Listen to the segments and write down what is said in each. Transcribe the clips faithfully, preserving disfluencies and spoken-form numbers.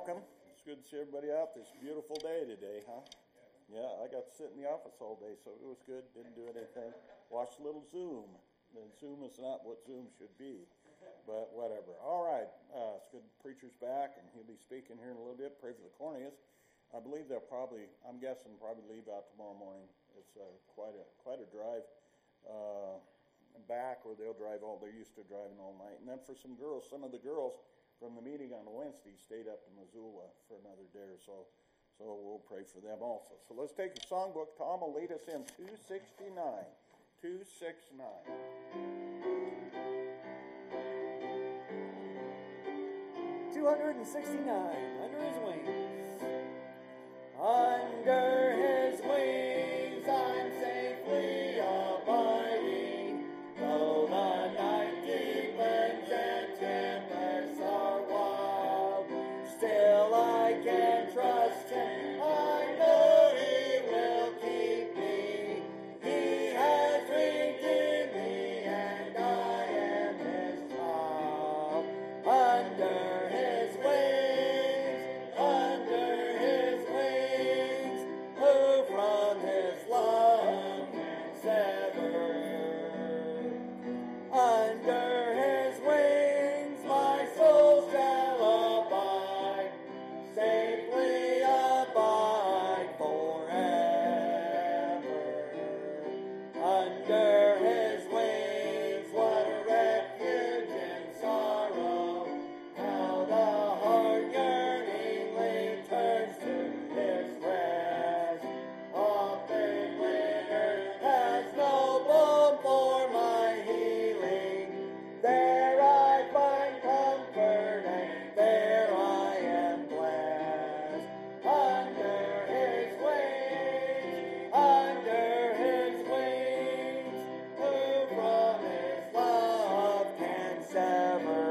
welcome. It's good to see everybody out this beautiful day today, huh? Yeah, I got to sit in the office all day, so it was good. Didn't do anything. Watched a little Zoom. And Zoom is not what Zoom should be, but whatever. All right, uh, it's good. Preacher's back, and he'll be speaking here in a little bit. Pray for the Corneas. I believe they'll probably, I'm guessing, probably leave out tomorrow morning. It's uh, quite a quite a drive uh, back, or they'll drive all. They're used to driving all night. And then for some girls, some of the girls from the meeting on Wednesday stayed up to Missoula for another day or so. So we'll pray for them also. So let's take the songbook. Tom will lead us in two sixty-nine. two sixty-nine. two sixty-nine, Under His Wings. Under His wings I'm safely abiding, though the night deepens and tempests are wild. Still I can trust Him, I know He will keep me. He has redeemed me, and I am His child. Under His wings, under His wings, who from His love can sever? Under His wings my soul shall abide, safely abide forever. Under His wings, what a refuge in sorrow, how the heart yearningly turns to His rest. Often winter has no balm for my healing, there I find comfort and there I am blessed. Under His wings, under His wings, who from His love can sever?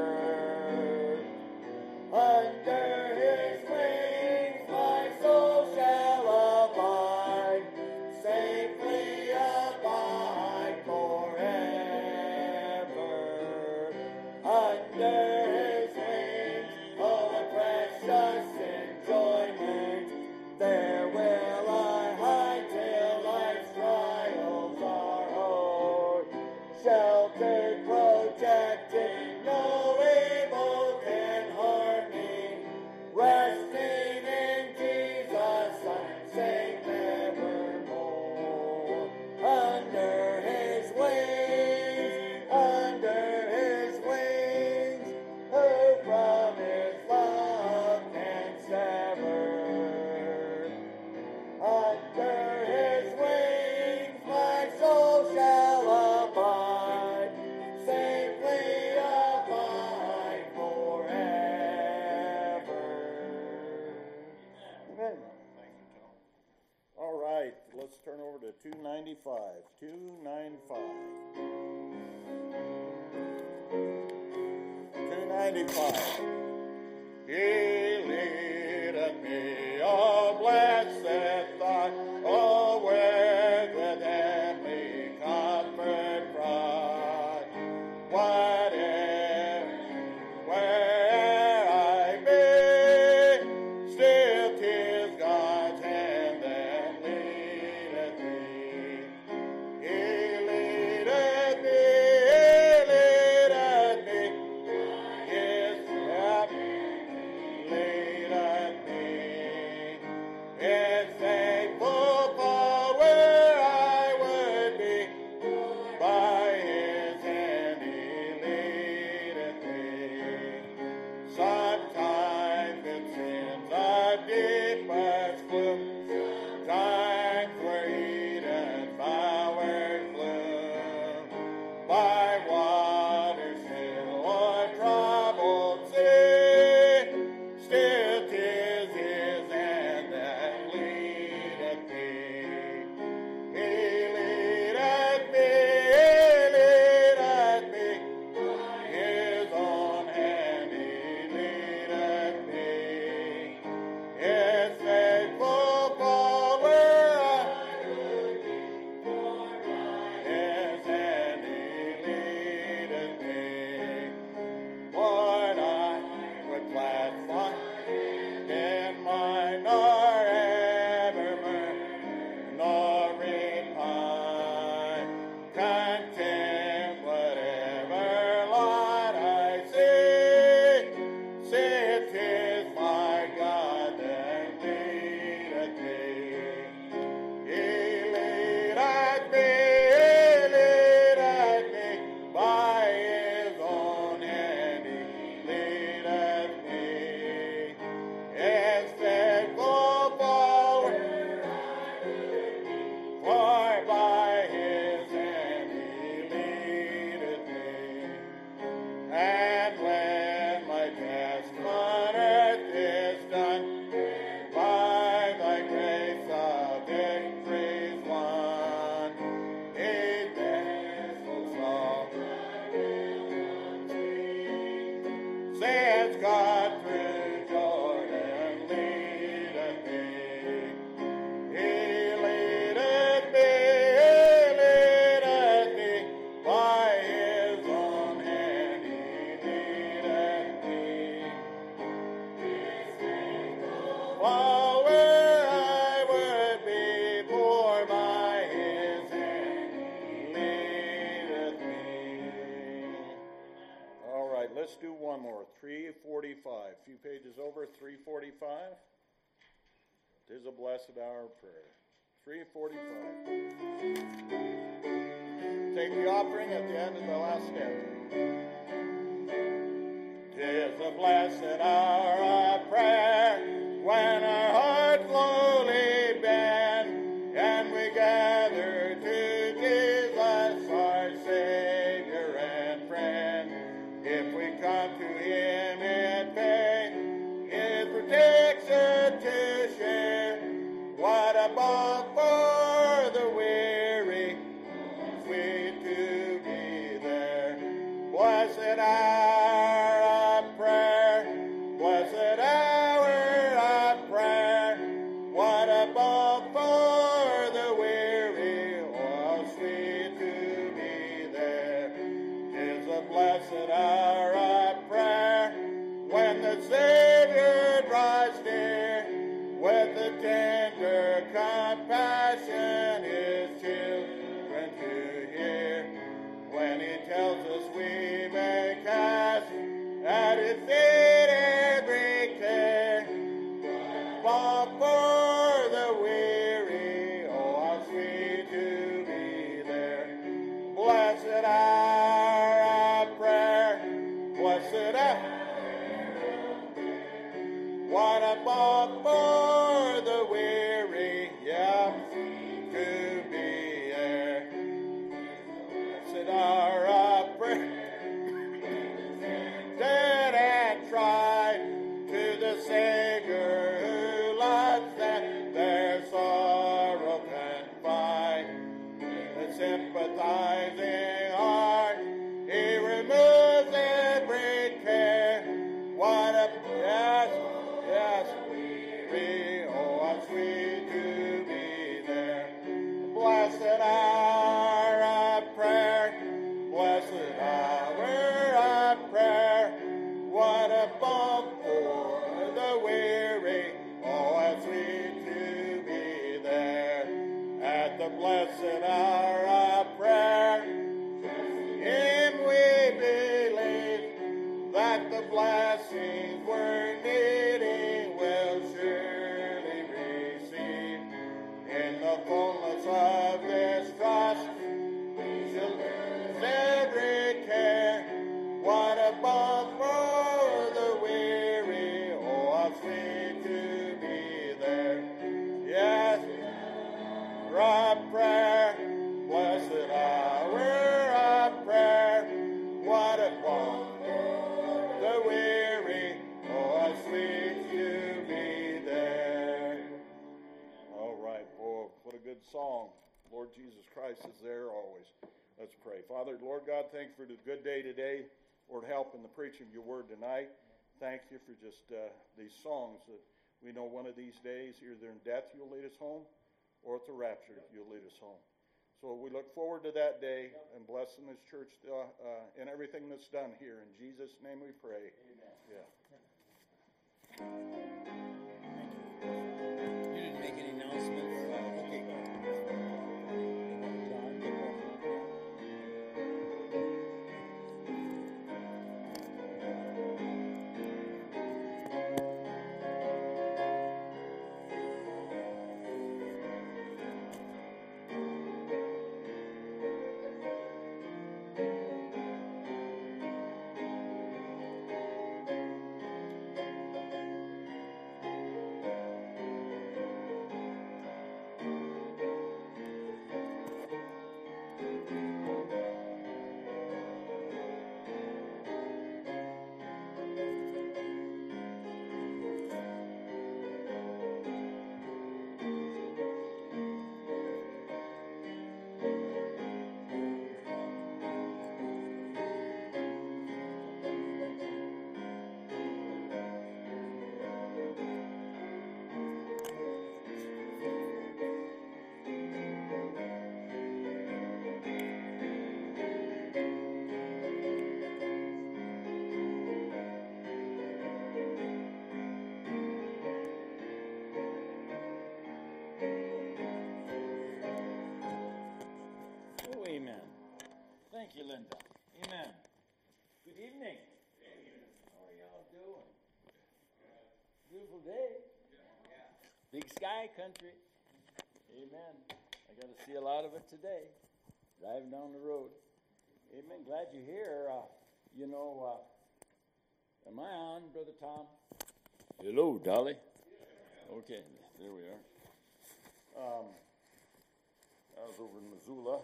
Under His wings my soul shall abide, safely abide forever. Under His wings, oh what precious enjoyment, there will I hide till life's trials are o'er. Sheltered, protected, no evil can harm me, resting in Jesus I'm safe evermore. Under His wings, under His wings, who from His love can sever? Under His wings my soul shall abide, safely abide forever. Amen. Thank you, Tom. All right, let's turn over to two ninety-five. two ninety-five. two ninety-five. He leadeth me, oh blessed thought, oh where the heavenly comfort brought. Whatever, where I be, still 'tis God's hand that leadeth me. He leadeth me, He leadeth me, His happy as God through Jordan leadeth me. He leadeth me, he leadeth me, by his own hand he leadeth me. While where I would be, for by his hand he leadeth me. All right, let's do one more. three forty-five. A few pages over, three forty-five. Tis a blessed hour of prayer. three forty-five. Take the offering at the end of the last stanza. Tis a blessed hour of prayer, when our hearts lowly bend, and we gather to Jesus, our Savior and friend. If we come to him in faith, his protection to share, what a balm for the weary, sweet to be there. Blessed hour of prayer, blessed hour of prayer, what a balm for the weary, oh, sweet to be there. 'Tis a blessed hour of prayer, when the Savior draws near, with the tender compassion his children to hear, when he tells us we may cast at his feet every care. Balm for the weary, oh, how sweet to be there. Blessed hour of prayer, blessed hour. What a balm for the weary, yeah, to be there. Blessed hour of prayer, dead and tried, to the Savior who loves them, their sorrow confide. The sympathizing heart, he removes every care. What a, yes, yes, we, oh, how sweet to be there. Blessed hour of prayer, blessed hour of prayer, what a balm for the weary, oh, how sweet to be there. At the blessed hour of prayer, him we believe, that the blessings we're needing will surely receive. In the fullness of this trust, shall lose every care. What a balm for the weary, oh, how sweet to be there. Yes, of prayer, blessed hour of prayer, what a balm for the weary, oh, how sweet to be there. All right, boy, what a good song. Lord Jesus Christ is there always. Let's pray. Father, Lord God, thanks for the good day today. Lord, help in the preaching of your word tonight. Thank you for just uh, these songs that we know one of these days, either in death you'll lead us home, or at the rapture you'll lead us home. So we look forward to that day, and blessing this church uh, uh, and everything that's done here. In Jesus' name we pray. Amen. Yeah. You didn't make any announcements? Okay. Evening. How are y'all doing? Beautiful day. Big sky country. Amen. I got to see a lot of it today. Driving down the road. Amen. Glad you're here. Uh, you know, uh, am I on, Brother Tom? Hello, Dolly. Okay, there we are. Um, I was over in Missoula,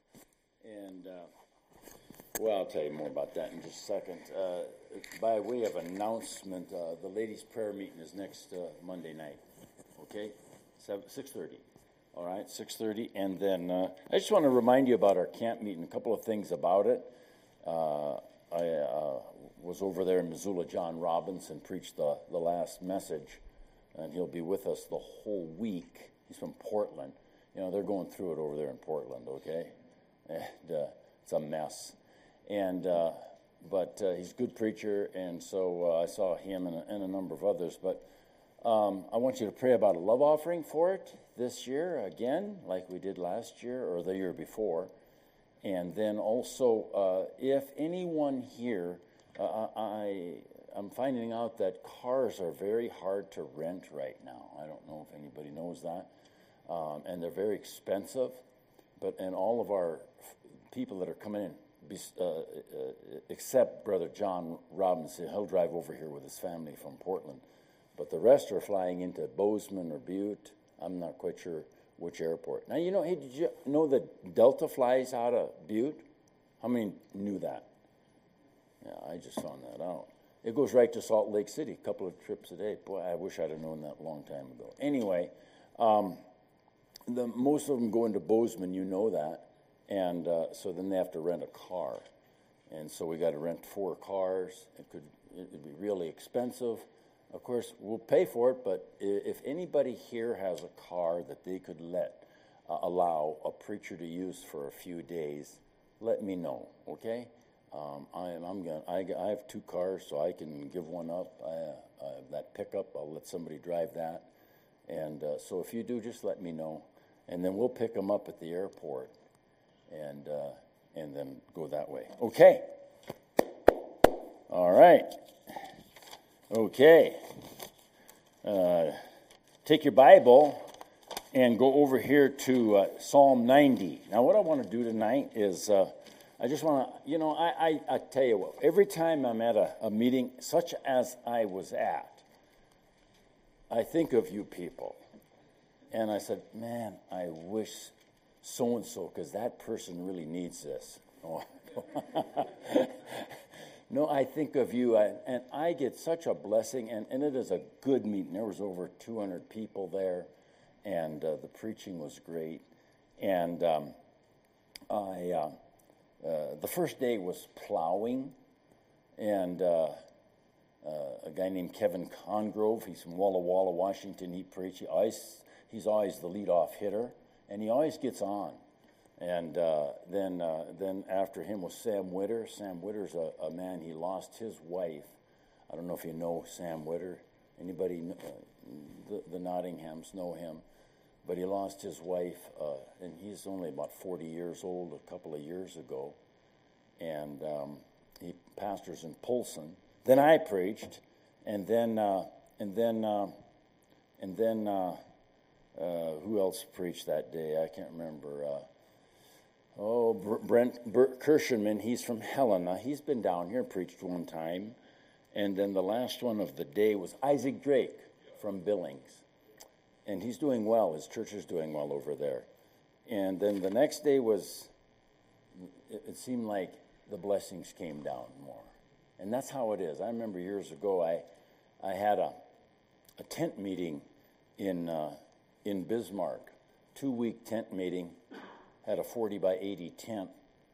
and uh, well, I'll tell you more about that in just a second. Uh, by way of announcement, uh, the ladies' prayer meeting is next uh, Monday night. Okay, six thirty. All right, six thirty, and then uh, I just want to remind you about our camp meeting. A couple of things about it. Uh, I uh, was over there in Missoula. John Robinson preached the the last message, and he'll be with us the whole week. He's from Portland. You know, they're going through it over there in Portland. Okay, and uh, it's a mess. And uh, but uh, he's a good preacher, and so uh, I saw him and a, and a number of others. But um, I want you to pray about a love offering for it this year again, like we did last year or the year before. And then also, uh, if anyone here, uh, I I'm finding out that cars are very hard to rent right now. I don't know if anybody knows that, um, and they're very expensive. But and all of our people that are coming in. Uh, uh, except Brother John Robinson, he'll drive over here with his family from Portland. But the rest are flying into Bozeman or Butte. I'm not quite sure which airport. Now, you know, hey, did you know that Delta flies out of Butte? How many knew that? Yeah, I just found that out. It goes right to Salt Lake City, a couple of trips a day. Boy, I wish I'd have known that a long time ago. Anyway, um, the, most of them go into Bozeman, you know that. And uh, so then they have to rent a car. And so we got to rent four cars. It could it'd be really expensive. Of course, we'll pay for it, but if anybody here has a car that they could let, uh, allow a preacher to use for a few days, let me know, okay? Um, I am, I'm gonna, I, I have two cars, so I can give one up. I, uh, that pickup, I'll let somebody drive that. And uh, so if you do, just let me know. And then we'll pick them up at the airport. And uh, and then go that way. Okay. All right. Okay. Uh, take your Bible and go over here to uh, Psalm ninety. Now, what I want to do tonight is uh, I just want to, you know, I, I, I tell you what, every time I'm at a, a meeting such as I was at, I think of you people. And I said, man, I wish so-and-so, because that person really needs this. Oh. No, I think of you, I, and I get such a blessing, and, and it is a good meeting. There was over two hundred people there, and uh, the preaching was great. And um, I, uh, uh, the first day was plowing, and uh, uh, a guy named Kevin Congrove, he's from Walla Walla, Washington, he preached. He always, he's always the leadoff hitter. And he always gets on. And uh, then uh, then after him was Sam Witter. Sam Witter's a, a man, he lost his wife. I don't know if you know Sam Witter. Anybody, uh, the, the Nottinghams know him. But he lost his wife, uh, and he's only about forty years old a couple of years ago. And um, he pastors in Polson. Then I preached, and then, uh, and then, uh, and then, uh, Uh, who else preached that day? I can't remember. Uh, oh, Brent Bert Kirschenman, he's from Helena. He's been down here and preached one time. And then the last one of the day was Isaac Drake from Billings. And he's doing well. His church is doing well over there. And then the next day was, it, it seemed like the blessings came down more. And that's how it is. I remember years ago, I I had a, a tent meeting in... Uh, in Bismarck, two-week tent meeting, had a forty by eighty tent,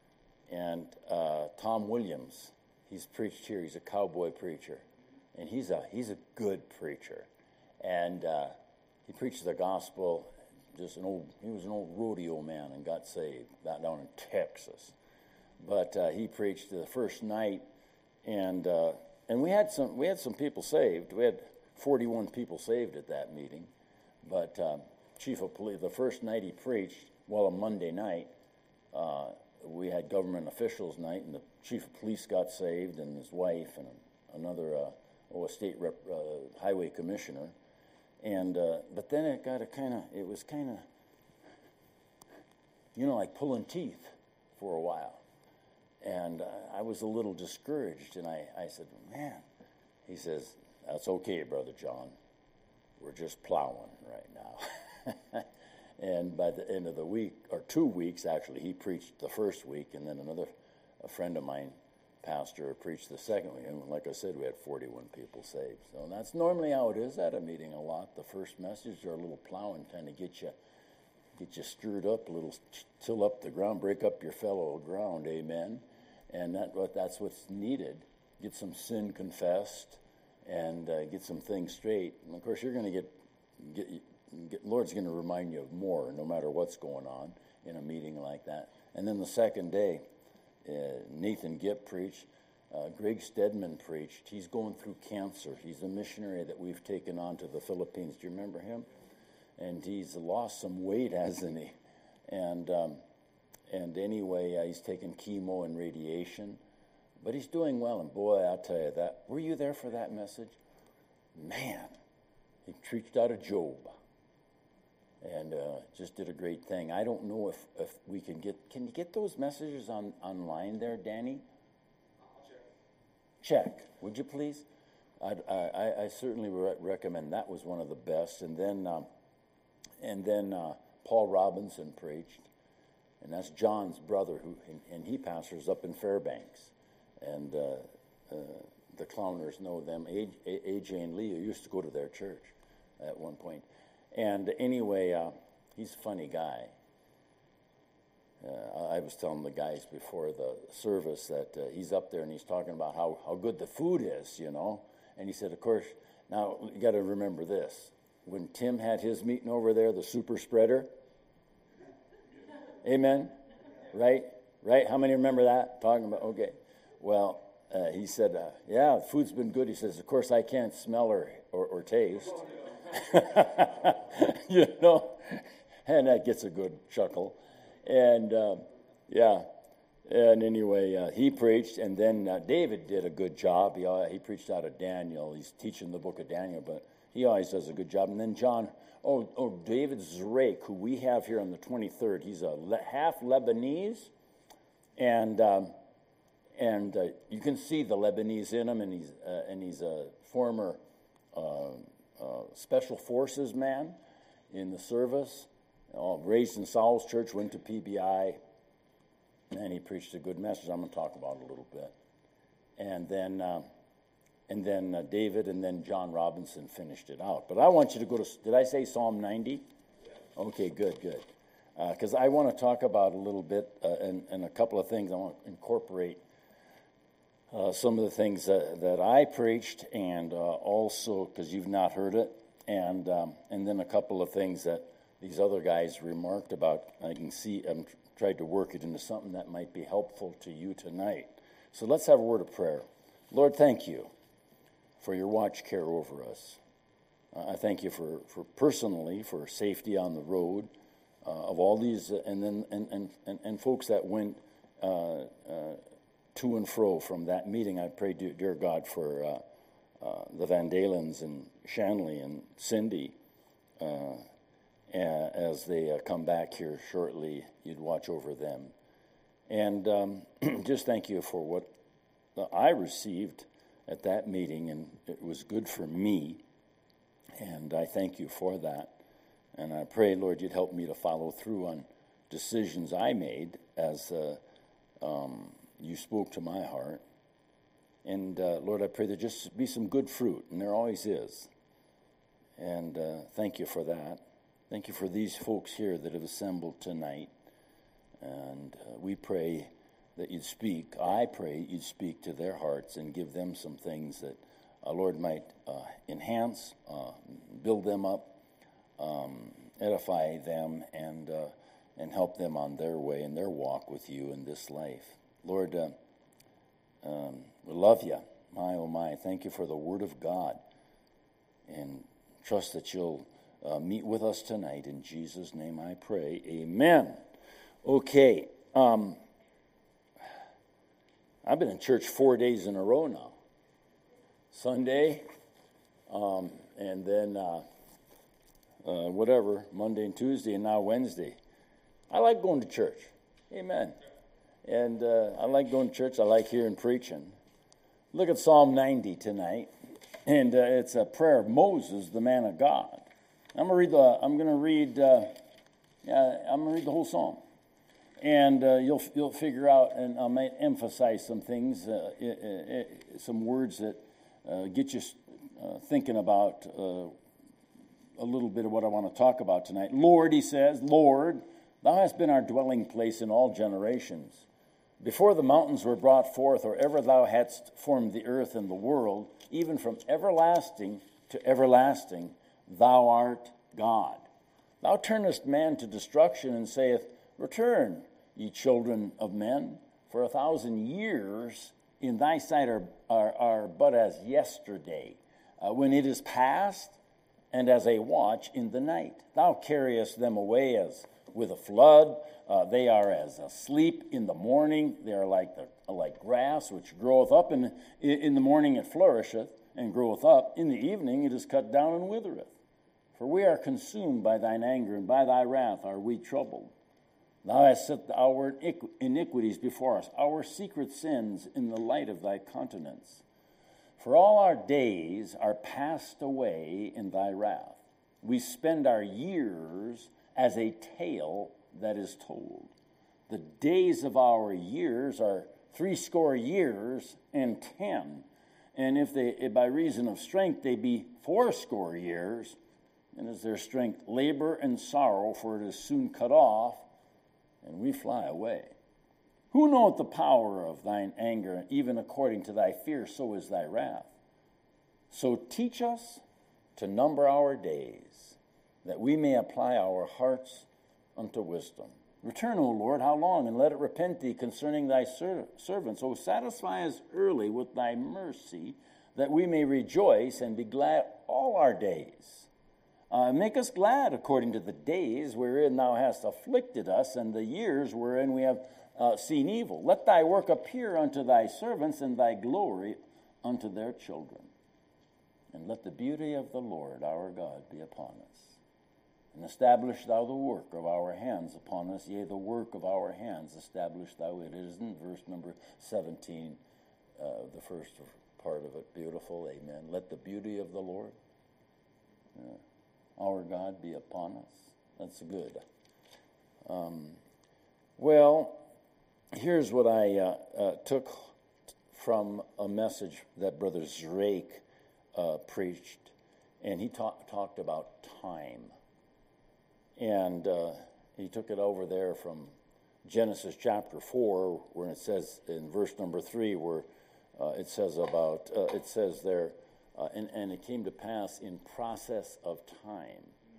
and uh, Tom Williams, he's preached here, he's a cowboy preacher, and he's a he's a good preacher, and uh, he preached the gospel, just an old, he was an old rodeo man and got saved, got down in Texas, but uh, he preached the first night, and uh, and we had some we had some people saved, we had forty-one people saved at that meeting. But uh, chief of police, the first night he preached, well, a Monday night, uh, we had government officials night, and the chief of police got saved, and his wife, and another uh, oh, a state rep, uh, highway commissioner. And uh, but then it got a kind of, it was kind of, you know, like pulling teeth for a while. And uh, I was a little discouraged, and I, I said, man, he says, that's okay, Brother John. We're just plowing right now. And by the end of the week, or two weeks actually, he preached the first week, and then another, a friend of mine, pastor, preached the second week. And like I said, we had forty-one people saved. So that's normally how it is at a meeting a lot. The first message or a little plowing kind of get you, get you stirred up, a little till up the ground, break up your fellow ground, amen. And that what that's what's needed. Get some sin confessed, and uh, get some things straight. And of course, you're going to get, get, get, Lord's going to remind you of more, no matter what's going on in a meeting like that. And then the second day, uh, Nathan Gipp preached. Uh, Greg Stedman preached. He's going through cancer. He's a missionary that we've taken on to the Philippines. Do you remember him? And he's lost some weight, hasn't he? And um, and anyway, uh, he's taking chemo and radiation. But he's doing well, and boy, I'll tell you that. Were you there for that message? Man, he preached out of Job, and uh, just did a great thing. I don't know if, if we can get, can you get those messages on online there, Danny? Check. Check, would you please? I'd, I I certainly re- recommend. That was one of the best. And then, um, and then uh, Paul Robinson preached, and that's John's brother, who and, and he pastors up in Fairbanks. And uh, uh, the Clowners know them. A J and Leo used to go to their church at one point. And anyway, uh, he's a funny guy. Uh, I was telling the guys before the service that uh, he's up there and he's talking about how, how good the food is, you know. And he said, of course, now you got to remember this. When Tim had his meeting over there, the super spreader, amen, right? Right? How many remember that? Talking about, okay. Well, uh, he said, uh, yeah, the food's been good. He says, of course, I can't smell or, or, or taste. You know, and that gets a good chuckle. And, uh, yeah, and anyway, uh, he preached, and then uh, David did a good job. He, uh, he preached out of Daniel. He's teaching the book of Daniel, but he always does a good job. And then John, oh, oh David Zrake, who we have here on the twenty-third, he's a le- half Lebanese, and... Um, And uh, you can see the Lebanese in him, and he's uh, and he's a former uh, uh, special forces man in the service. Uh, raised in Saul's church, went to P B I, and he preached a good message. I'm going to talk about it a little bit. And then uh, and then uh, David and then John Robinson finished it out. But I want you to go to. Did I say Psalm ninety? Okay, good, good. Because uh, I want to talk about a little bit uh, and, and a couple of things I want to incorporate. Uh, some of the things that, that I preached, and uh, also because you've not heard it, and um, and then a couple of things that these other guys remarked about. I can see I'm tried to work it into something that might be helpful to you tonight. So let's have a word of prayer. Lord, thank you for your watch care over us. Uh, I thank you for, for personally for safety on the road uh, of all these, uh, and then and, and, and, and folks that went. Uh, uh, to and fro from that meeting. I pray, dear God, for uh, uh, the Van Dalens and Shanley and Cindy uh, as they uh, come back here shortly. You'd watch over them. And um, just thank you for what I received at that meeting, and it was good for me, and I thank you for that. And I pray, Lord, you'd help me to follow through on decisions I made as uh, um, you spoke to my heart. And, uh, Lord, I pray there just be some good fruit, and there always is. And uh, thank you for that. Thank you for these folks here that have assembled tonight. And uh, we pray that you'd speak. I pray you'd speak to their hearts and give them some things that, uh, Lord, might uh, enhance, uh, build them up, um, edify them, and uh, and help them on their way and their walk with you in this life. Lord, uh, um, we love you. My, oh my, thank you for the word of God. And trust that you'll uh, meet with us tonight. In Jesus' name I pray. Amen. Okay. Um, I've been in church four days in a row now. Sunday, um, and then uh, uh, whatever, Monday and Tuesday, and now Wednesday. I like going to church. Amen. And uh, I like going to church. I like hearing preaching. Look at Psalm ninety tonight, and uh, it's a prayer of Moses, the man of God. I'm gonna read the. I'm gonna read. Uh, yeah, I'm gonna read the whole psalm, and uh, you'll you'll figure out. And I might emphasize some things, uh, it, it, some words that uh, get you uh, thinking about uh, a little bit of what I want to talk about tonight. Lord, he says, Lord, thou hast been our dwelling place in all generations. Before the mountains were brought forth, or ever thou hadst formed the earth and the world, even from everlasting to everlasting, thou art God. Thou turnest man to destruction, and saith, Return, ye children of men, for a thousand years in thy sight are, are, are but as yesterday, uh, when it is past, and as a watch in the night. Thou carriest them away as with a flood. Uh, they are as asleep in the morning. They are like the, like grass which groweth up in, in the morning it flourisheth, and groweth up. In the evening it is cut down and withereth. For we are consumed by thine anger, and by thy wrath are we troubled. Thou hast set our iniquities before us, our secret sins in the light of thy countenance. For all our days are passed away in thy wrath. We spend our years as a tale that is told. The days of our years are threescore years and ten. And if they, if by reason of strength they be fourscore years, and is their strength labor and sorrow, for it is soon cut off, and we fly away. Who knoweth the power of thine anger? Even according to thy fear, so is thy wrath. So teach us to number our days, that we may apply our hearts unto wisdom. Return, O Lord, how long? And let it repent thee concerning thy ser- servants. O satisfy us early with thy mercy, that we may rejoice and be glad all our days. Uh, make us glad according to the days wherein thou hast afflicted us, and the years wherein we have uh, seen evil. Let thy work appear unto thy servants, and thy glory unto their children. And let the beauty of the Lord our God be upon us. And establish thou the work of our hands upon us, yea, the work of our hands establish thou it. It is in verse number seventeen, uh, the first part of it. Beautiful, amen. Let the beauty of the Lord, uh, our God, be upon us. That's good. Um, well, here's what I uh, uh, took from a message that Brother Zrake uh, preached, and he talk, talked about time. And uh, he took it over there from Genesis chapter four, where it says in verse number three, where uh, it says about, uh, it says there, uh, and, and it came to pass in process of time.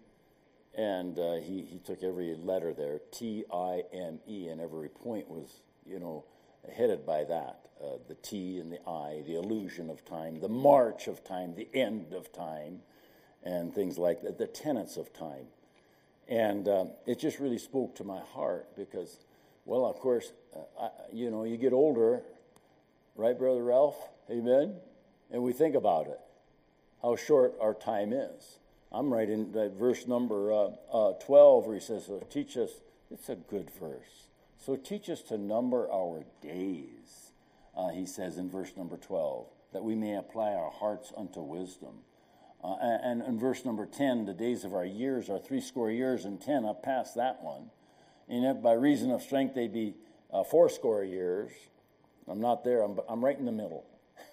And uh, he, he took every letter there, T I M E, and every point was, you know, headed by that. Uh, the T and the I, the illusion of time, the march of time, the end of time, and things like that, the tenets of time. And um, it just really spoke to my heart because, well, of course, uh, I, you know, you get older, right, Brother Ralph? Amen? And we think about it, how short our time is. I'm right in that verse number uh, uh, twelve where he says, so teach us, it's a good verse. So teach us to number our days, uh, he says in verse number twelve, that we may apply our hearts unto wisdom. Uh, and in verse number ten, the days of our years are threescore years and ten, up past that one. And if by reason of strength they be uh, fourscore years, I'm not there, I'm, I'm right in the middle.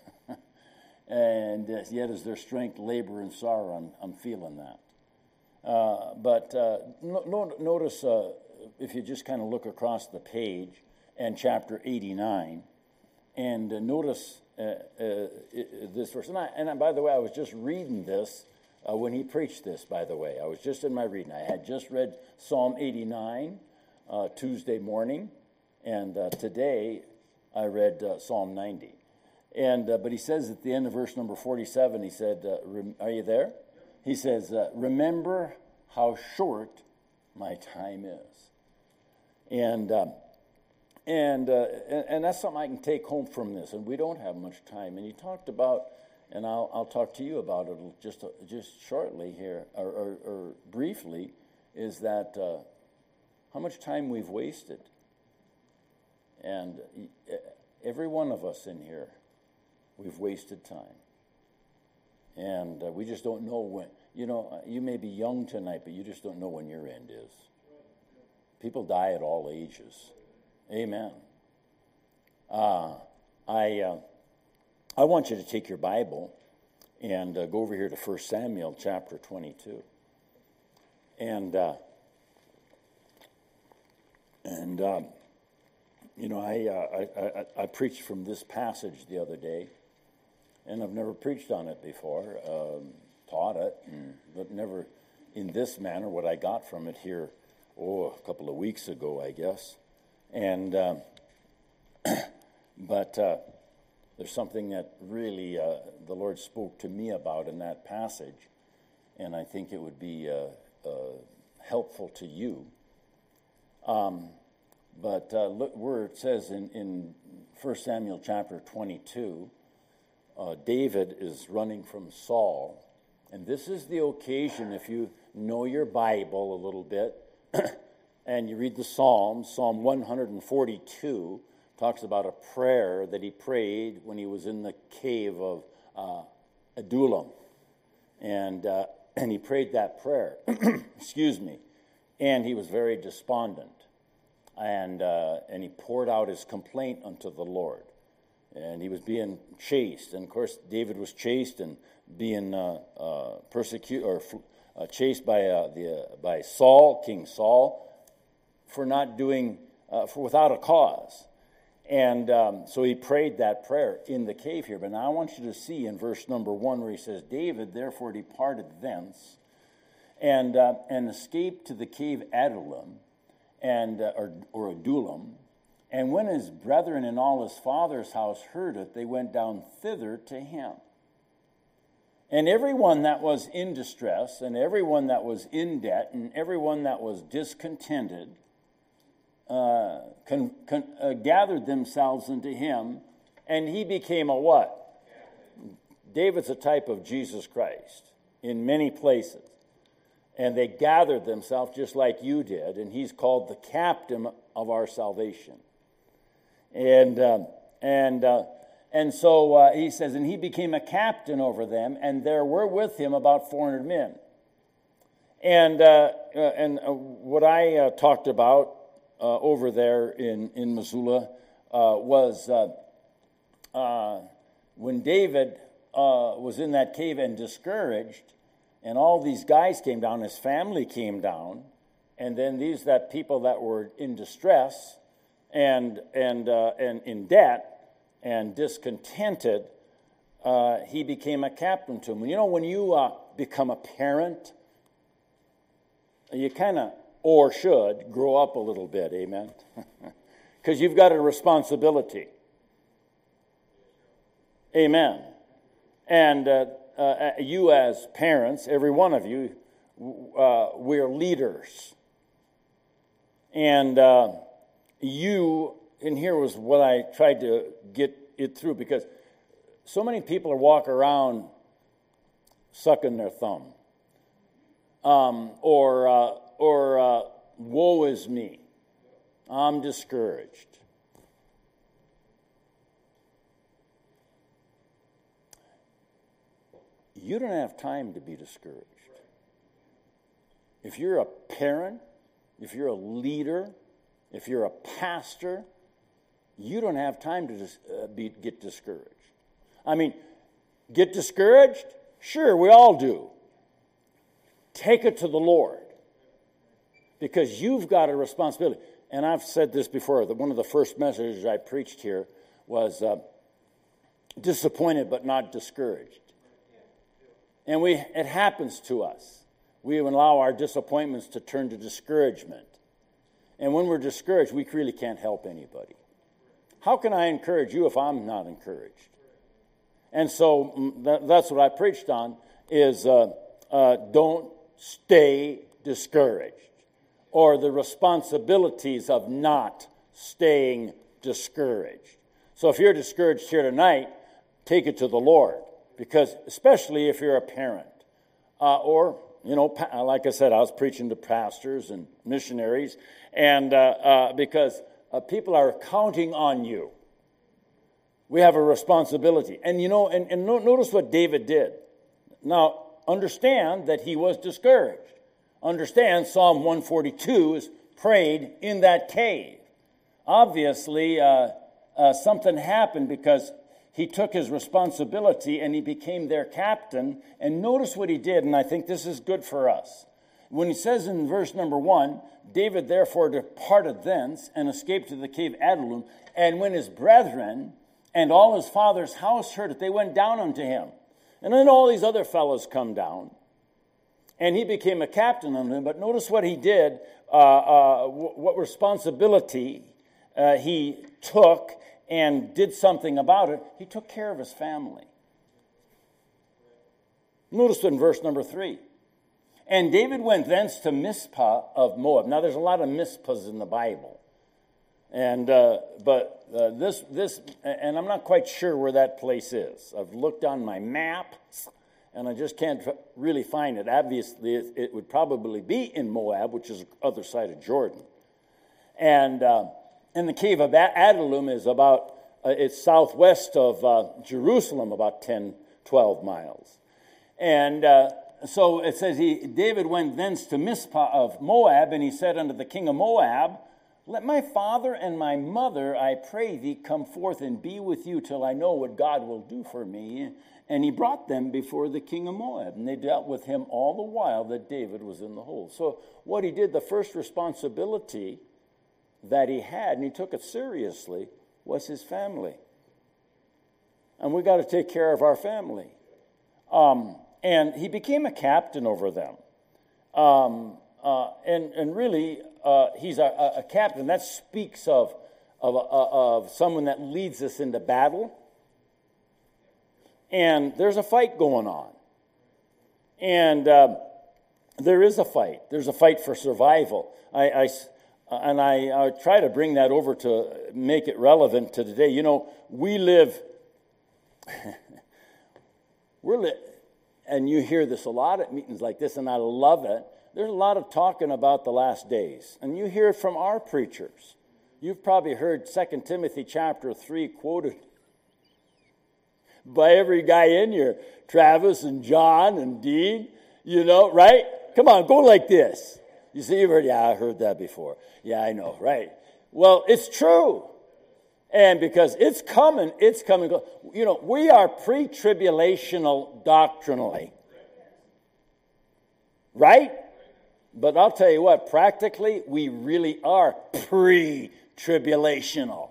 And uh, yet is their strength, labor, and sorrow, I'm, I'm feeling that. Uh, but uh, no, no, notice, uh, if you just kind of look across the page, and chapter eighty-nine, and uh, notice uh, uh, this verse. And, I, and I, by the way, I was just reading this uh, when he preached this, by the way. I was just in my reading. I had just read Psalm eighty-nine uh, Tuesday morning, and uh, today I read uh, Psalm ninety. And uh, but he says at the end of verse number forty-seven, he said, uh, rem- are you there? He says, uh, remember how short my time is. And um, and, uh, and and that's something I can take home from this. And we don't have much time. And he talked about, and I'll I'll talk to you about it just uh, just shortly here, or, or, or briefly, is that uh, how much time we've wasted. And every one of us in here, we've wasted time. And uh, we just don't know when. You know, you may be young tonight, but you just don't know when your end is. People die at all ages. Amen. Uh, I uh, I want you to take your Bible and uh, go over here to First Samuel chapter twenty-two. And, uh, and um, you know, I, uh, I, I, I preached from this passage the other day, and I've never preached on it before, um, taught it, and, but never in this manner, what I got from it here, oh, a couple of weeks ago, I guess. And, um, but uh, there's something that really uh, the Lord spoke to me about in that passage, and I think it would be uh, uh, helpful to you. Um, but uh, look where it says in, in First Samuel chapter twenty-two, uh, David is running from Saul. And this is the occasion, if you know your Bible a little bit, and you read the Psalms, Psalm one forty-two talks about a prayer that he prayed when he was in the cave of uh, Adullam. And, uh, and he prayed that prayer, excuse me, and he was very despondent. And, uh, and he poured out his complaint unto the Lord. And he was being chased. And, of course, David was chased and being uh, uh, persecuted or uh, chased by uh, the uh, by Saul, King Saul, for not doing uh, for without a cause. And um, so he prayed that prayer in the cave here. But now I want you to see in verse number one where he says, David therefore departed thence and uh, and escaped to the cave Adullam and uh, or, or Adullam. And when his brethren and all his father's house heard it, they went down thither to him. And everyone that was in distress, and everyone that was in debt, and everyone that was discontented, uh, con, con, uh, gathered themselves unto him, and he became a what? David's a type of Jesus Christ in many places. And they gathered themselves just like you did, and he's called the captain of our salvation. And um, and uh, and so uh, he says, and he became a captain over them, and there were with him about four hundred men. And uh, uh, and uh, what I uh, talked about uh, over there in in Missoula uh, was uh, uh, when David uh, was in that cave and discouraged, and all these guys came down, his family came down, and then these that people that were in distress. And and uh, and in debt and discontented, uh, he became a captain to him. You know, when you uh, become a parent, you kind of, or should, grow up a little bit, amen? Because you've got a responsibility. Amen. And uh, uh, you as parents, every one of you, uh, we're leaders. And... Uh, You, and here was what I tried to get it through, because so many people are walking around sucking their thumb. Um, or, uh, or uh, woe is me. I'm discouraged. You don't have time to be discouraged. If you're a parent, if you're a leader, if you're a pastor, you don't have time to dis- uh, be, get discouraged. I mean, get discouraged? Sure, we all do. Take it to the Lord. Because you've got a responsibility. And I've said this before, that one of the first messages I preached here was uh, disappointed but not discouraged. And we it happens to us. We allow our disappointments to turn to discouragement. And when we're discouraged, we really can't help anybody. How can I encourage you if I'm not encouraged? And so that, that's what I preached on, is uh, uh, don't stay discouraged, or the responsibilities of not staying discouraged. So if you're discouraged here tonight, take it to the Lord, because especially if you're a parent, uh, or, you know, pa- like I said, I was preaching to pastors and missionaries, and uh, uh, because uh, people are counting on you. We have a responsibility. And, you know, and, and no, notice what David did. Now, understand that he was discouraged. Understand Psalm one forty-two is prayed in that cave. Obviously, uh, uh, something happened because he took his responsibility and he became their captain. And notice what he did, and I think this is good for us. When he says in verse number one, David therefore departed thence and escaped to the cave Adullam, and when his brethren and all his father's house heard it, they went down unto him. And then all these other fellows come down, and he became a captain of them. But notice what he did, uh, uh, what responsibility uh, he took and did something about it. He took care of his family. Notice in verse number three. And David went thence to Mizpah of Moab. Now there's a lot of Mizpahs in the Bible. And uh, but uh, this this and I'm not quite sure where that place is. I've looked on my map, and I just can't really find it. Obviously, it, it would probably be in Moab, which is the other side of Jordan. And uh, and the cave of Adullam is about uh, it's southwest of uh, Jerusalem, about ten, twelve miles. And uh, so it says he David went thence to Mizpah of Moab, and he said unto the king of Moab, let my father and my mother, I pray thee, come forth and be with you till I know what God will do for me. And he brought them before the king of Moab, and they dealt with him all the while that David was in the hold. So what he did, the first responsibility that he had, and he took it seriously, was his family. And we got to take care of our family. Um, and he became a captain over them. Um, uh, and, and really... Uh, he's a, a captain. That speaks of, of, of someone that leads us into battle. And there's a fight going on. And uh, there is a fight. There's a fight for survival. I, I, and I, I try to bring that over to make it relevant to today. You know, we live, we're li- and you hear this a lot at meetings like this, and I love it. There's a lot of talking about the last days, and you hear it from our preachers. You've probably heard Second Timothy chapter three quoted by every guy in here, Travis and John and Dean, you know, right? Come on, go like this. You see, you've heard, yeah, I heard that before. Yeah, I know, right? Well, it's true. And because it's coming, it's coming. You know, we are pre-tribulational doctrinally. Right? But I'll tell you what, practically, we really are pre-tribulational.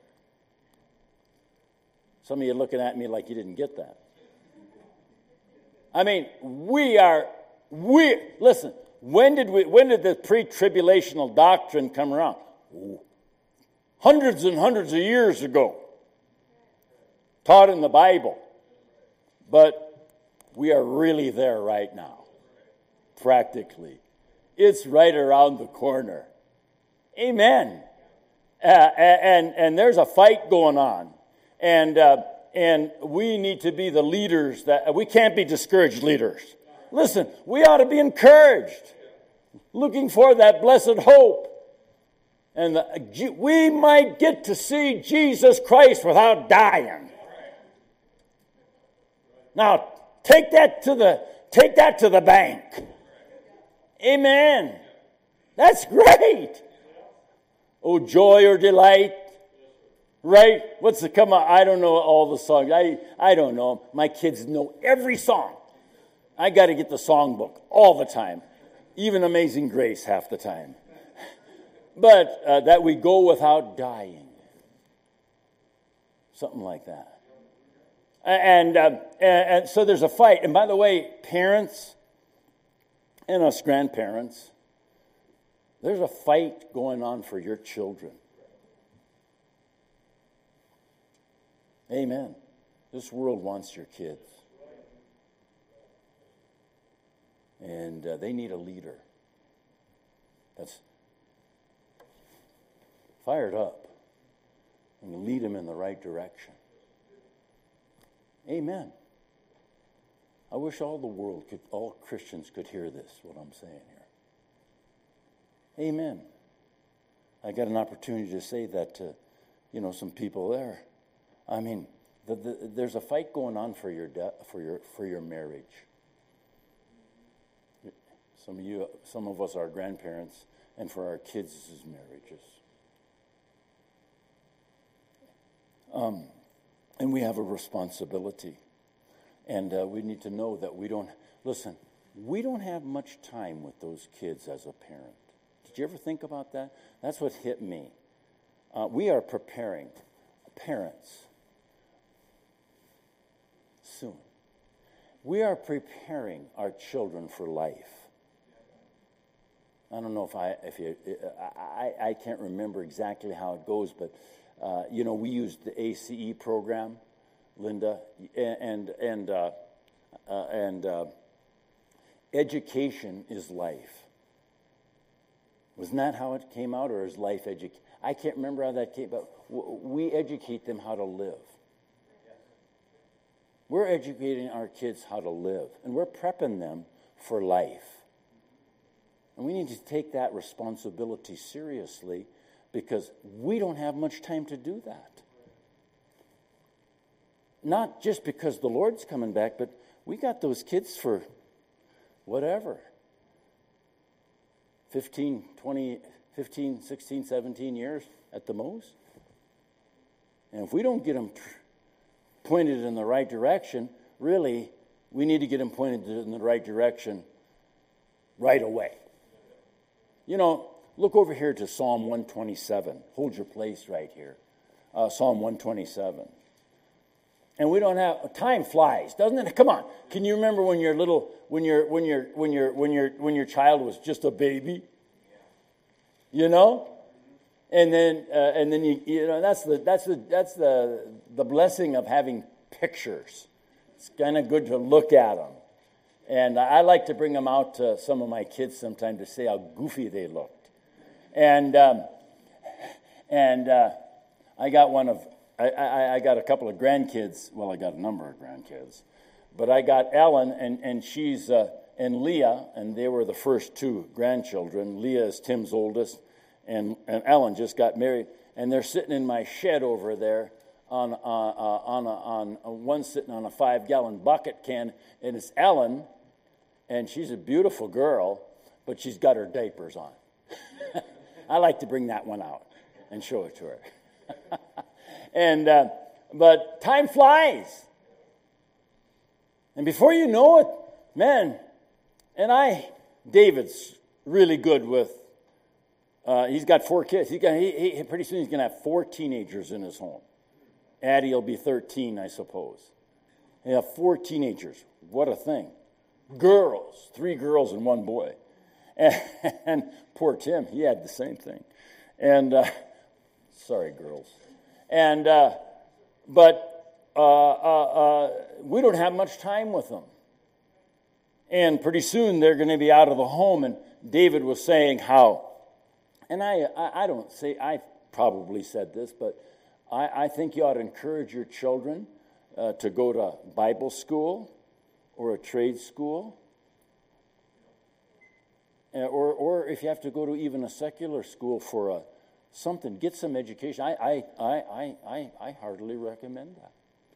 Some of you are looking at me like you didn't get that. I mean, we are, we, listen, when did we, when did the pre-tribulational doctrine come around? Ooh, hundreds and hundreds of years ago. Taught in the Bible. But we are really there right now. Practically. It's right around the corner. Amen. Uh, and, and there's a fight going on. And, uh, and we need to be the leaders that, we can't be discouraged leaders. Listen, we ought to be encouraged. Looking for that blessed hope. And the, we might get to see Jesus Christ without dying. Now, take that to the, take that to the bank. Amen. That's great. Oh, joy or delight. Right? What's the come on? I don't know all the songs. I, I don't know. My kids know every song. I got to get the songbook all the time. Even Amazing Grace half the time. But uh, that we go without dying. Something like that. And, uh, and, and so there's a fight. And by the way, parents and us grandparents, there's a fight going on for your children. Amen. This world wants your kids. And uh, they need a leader. That's fired up and lead them in the right direction. Amen. I wish all the world could, all Christians could hear this, what I'm saying here. Amen. I got an opportunity to say that to, you know, some people there. I mean, the, the, there's a fight going on for your de- for your for your marriage. Some of you, some of us are grandparents, and for our kids' marriages. Um, and we have a responsibility, and uh, we need to know that we don't listen. We don't have much time with those kids as a parent. Did you ever think about that? That's what hit me. Uh, we are preparing parents soon. We are preparing our children for life. I don't know if I, if you, I, I can't remember exactly how it goes, but uh, you know, we used the A C E program, Linda, and and uh, uh, and uh, education is life. Wasn't that how it came out, or is life education? I can't remember how that came, but we educate them how to live. We're educating our kids how to live, and we're prepping them for life. And we need to take that responsibility seriously because we don't have much time to do that. Not just because the Lord's coming back, but we got those kids for whatever. fifteen, twenty, fifteen, sixteen, seventeen years at the most. And if we don't get them pointed in the right direction, really, we need to get them pointed in the right direction right away. You know, look over here to Psalm one twenty-seven. Hold your place right here. Uh, Psalm one twenty-seven. And we don't have, time flies, doesn't it? Come on. Can you remember when your little, when your, when your, when your, when your, when your child was just a baby? You know? And then, uh, and then you, you know, that's the, that's the, that's the, the blessing of having pictures. It's kind of good to look at them. And I like to bring them out to some of my kids sometime to say how goofy they looked. And um, and uh, I got one of, I, I, I got a couple of grandkids. Well, I got a number of grandkids. But I got Ellen, and, and she's, uh, and Leah, and they were the first two grandchildren. Leah is Tim's oldest, and, and Ellen just got married. And they're sitting in my shed over there. On uh, uh, on a, on a, one sitting on a five-gallon bucket can, and it's Ellen, and she's a beautiful girl, but she's got her diapers on. I like to bring that one out and show it to her. and uh, but time flies, and before you know it, man, and I, David's really good with. Uh, he's got four kids. He got he, he pretty soon he's going to have four teenagers in his home. Addie will be thirteen, I suppose. They have four teenagers. What a thing. Girls. Three girls and one boy. And, and poor Tim, he had the same thing. And, uh, sorry, girls. And, uh, but uh, uh, uh, we don't have much time with them. And pretty soon they're going to be out of the home. And David was saying how, and I, I, I don't say, I probably said this, but I, I think you ought to encourage your children uh, to go to Bible school or a trade school. Uh, or, or if you have to go to even a secular school for a, something, get some education. I, I, I, I, I, I heartily recommend that.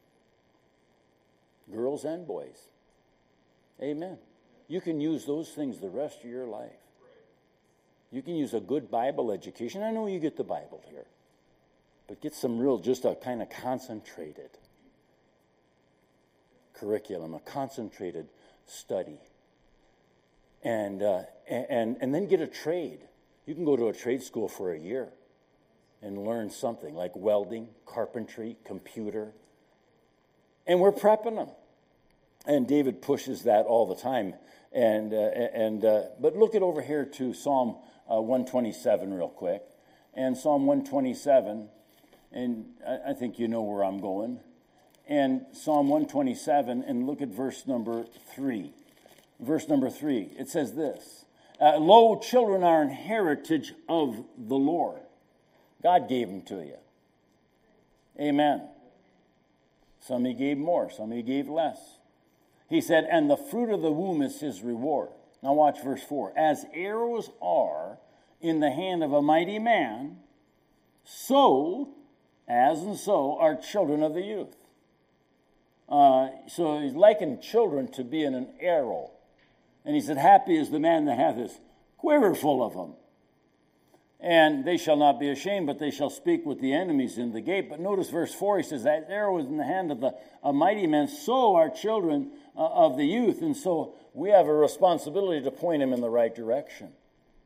Girls and boys. Amen. You can use those things the rest of your life. You can use a good Bible education. I know you get the Bible here. But get some real, just a kind of concentrated curriculum, a concentrated study. And, uh, and, and then get a trade. You can go to a trade school for a year and learn something like welding, carpentry, computer. And we're prepping them. And David pushes that all the time. And, uh, and uh, but look it over here to Psalm uh, one twenty-seven real quick. And Psalm one twenty-seven... And I think you know where I'm going. And Psalm one twenty-seven, and look at verse number three. Verse number three, it says this. Uh, Lo, children are an heritage of the Lord. God gave them to you. Amen. Some he gave more, some he gave less. He said, and the fruit of the womb is his reward. Now watch verse four. As arrows are in the hand of a mighty man, so, as and so, are children of the youth. Uh, so he's likened children to being an arrow. And he said, happy is the man that hath his quiver full of them. And they shall not be ashamed, but they shall speak with the enemies in the gate. But notice verse four, he says, that arrow is in the hand of the, a mighty man, so are children uh, of the youth. And so we have a responsibility to point him in the right direction.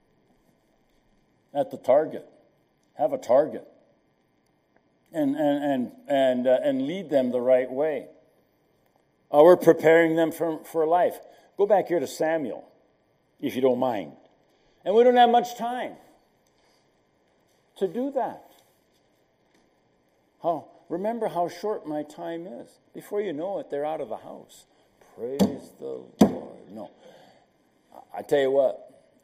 At the target. Have a target. And, and, and, and, uh, and lead them the right way. Uh, we're preparing them for, for life. Go back here to Samuel, if you don't mind. And we don't have much time to do that. How, remember how short my time is. Before you know it, they're out of the house. Praise the Lord. No. I tell you what,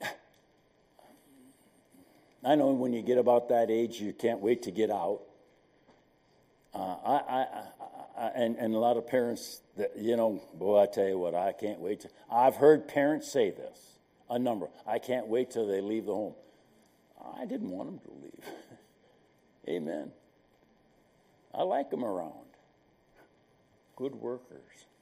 I know when you get about that age, you can't wait to get out. Uh, I, I, I, and, and a lot of parents, that, you know, boy, I tell you what, I can't wait to. I've heard parents say this, a number. I can't wait till they leave the home. I didn't want them to leave. Amen. I like them around. Good workers.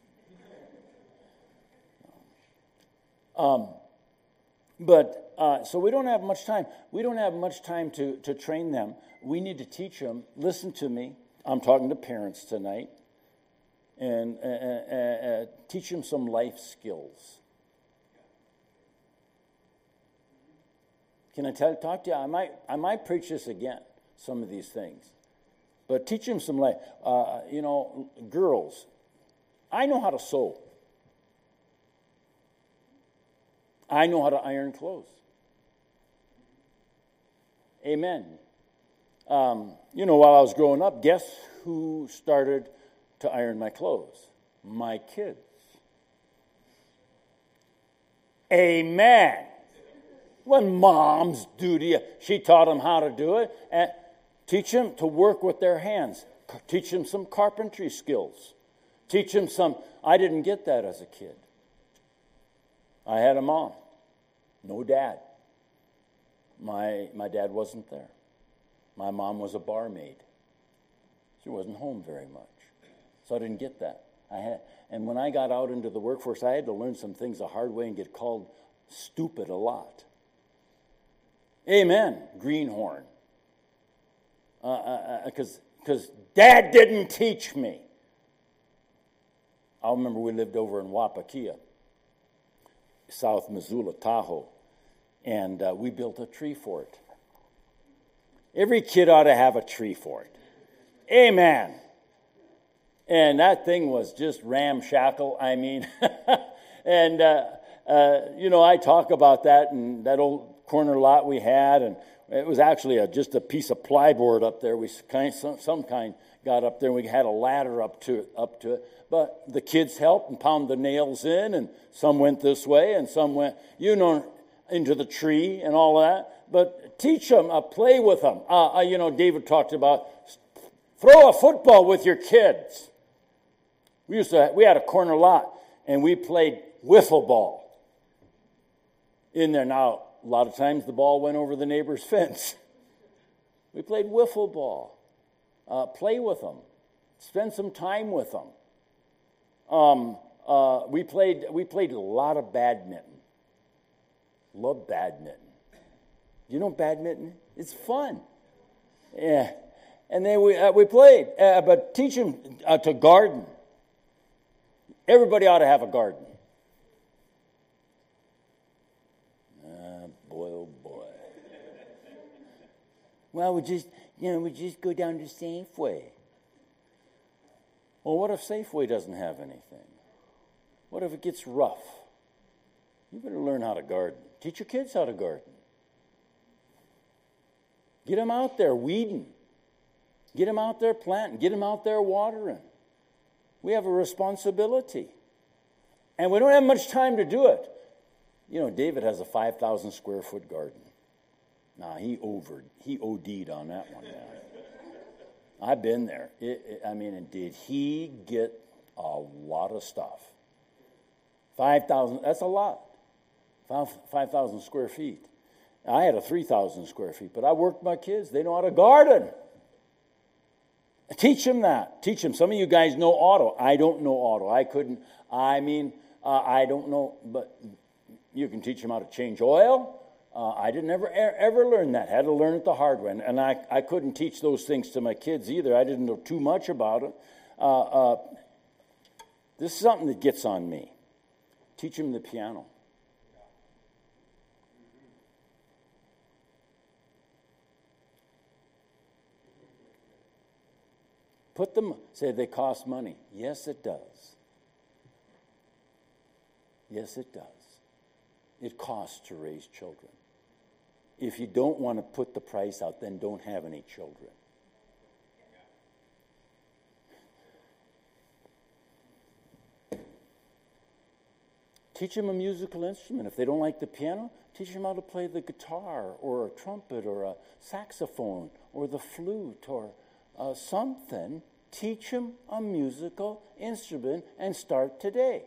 Um, but, uh, so we don't have much time. We don't have much time to, to train them. We need to teach them. Listen to me. I'm talking to parents tonight. And uh, uh, uh, teach them some life skills. Can I tell, talk to you? I might, I might preach this again, some of these things. But teach them some life. Uh, you know, girls, I know how to sew. I know how to iron clothes. Amen. Um, you know, while I was growing up, guess who started to iron my clothes? My kids. Amen. When mom's duty, she taught them how to do it. And teach them to work with their hands. Teach them some carpentry skills. Teach them some. I didn't get that as a kid. I had a mom. No dad. My, my dad wasn't there. My mom was a barmaid. She wasn't home very much. So I didn't get that. I had, and when I got out into the workforce, I had to learn some things the hard way and get called stupid a lot. Amen, greenhorn. Because uh, because Dad didn't teach me. I remember we lived over in Wapakia, South Missoula, Tahoe, and uh, we built a tree fort. Every kid ought to have a tree fort. Amen. And that thing was just ramshackle, I mean. and, uh, uh, you know, I talk about that and that old corner lot we had, and it was actually a, just a piece of plyboard up there. We kind some, some kind got up there, and we had a ladder up to it, up to it. But the kids helped and pounded the nails in, and some went this way, and some went, you know, into the tree and all that. But teach them, uh, play with them. Uh, uh, you know, David talked about throw a football with your kids. We used to, we had a corner lot, and we played wiffle ball in there. Now, a lot of times the ball went over the neighbor's fence. We played wiffle ball. Uh, play with them. Spend some time with them. Um, uh, we played we played a lot of badminton. Love badminton. You know badminton? It's fun. Yeah. And then we uh, we played. Uh, but teach them uh, to garden. Everybody ought to have a garden. Uh, boy, oh boy. Well, we just, you know, we just go down to Safeway. Well, what if Safeway doesn't have anything? What if it gets rough? You better learn how to garden. Teach your kids how to garden. Get them out there weeding. Get them out there planting. Get them out there watering. We have a responsibility. And we don't have much time to do it. You know, David has a five thousand square foot garden. Nah, he over, he O D'd on that one, man. I've been there. It, it, I mean, and did he get a lot of stuff? five thousand, that's a lot. five thousand square feet. I had a three thousand square feet, but I worked my kids. They know how to garden. Teach them that. Teach them. Some of you guys know auto. I don't know auto. I couldn't, I mean, uh, I don't know, but you can teach them how to change oil. Uh, I didn't ever ever learn that. Had to learn it the hard way. And I, I couldn't teach those things to my kids either. I didn't know too much about it. Uh, uh, this is something that gets on me. Teach them the piano. Put them, say they cost money. Yes, it does. Yes, it does. It costs to raise children. If you don't want to put the price out, then don't have any children. Teach them a musical instrument. If they don't like the piano, teach them how to play the guitar or a trumpet or a saxophone or the flute or uh, something. Teach them a musical instrument and start today.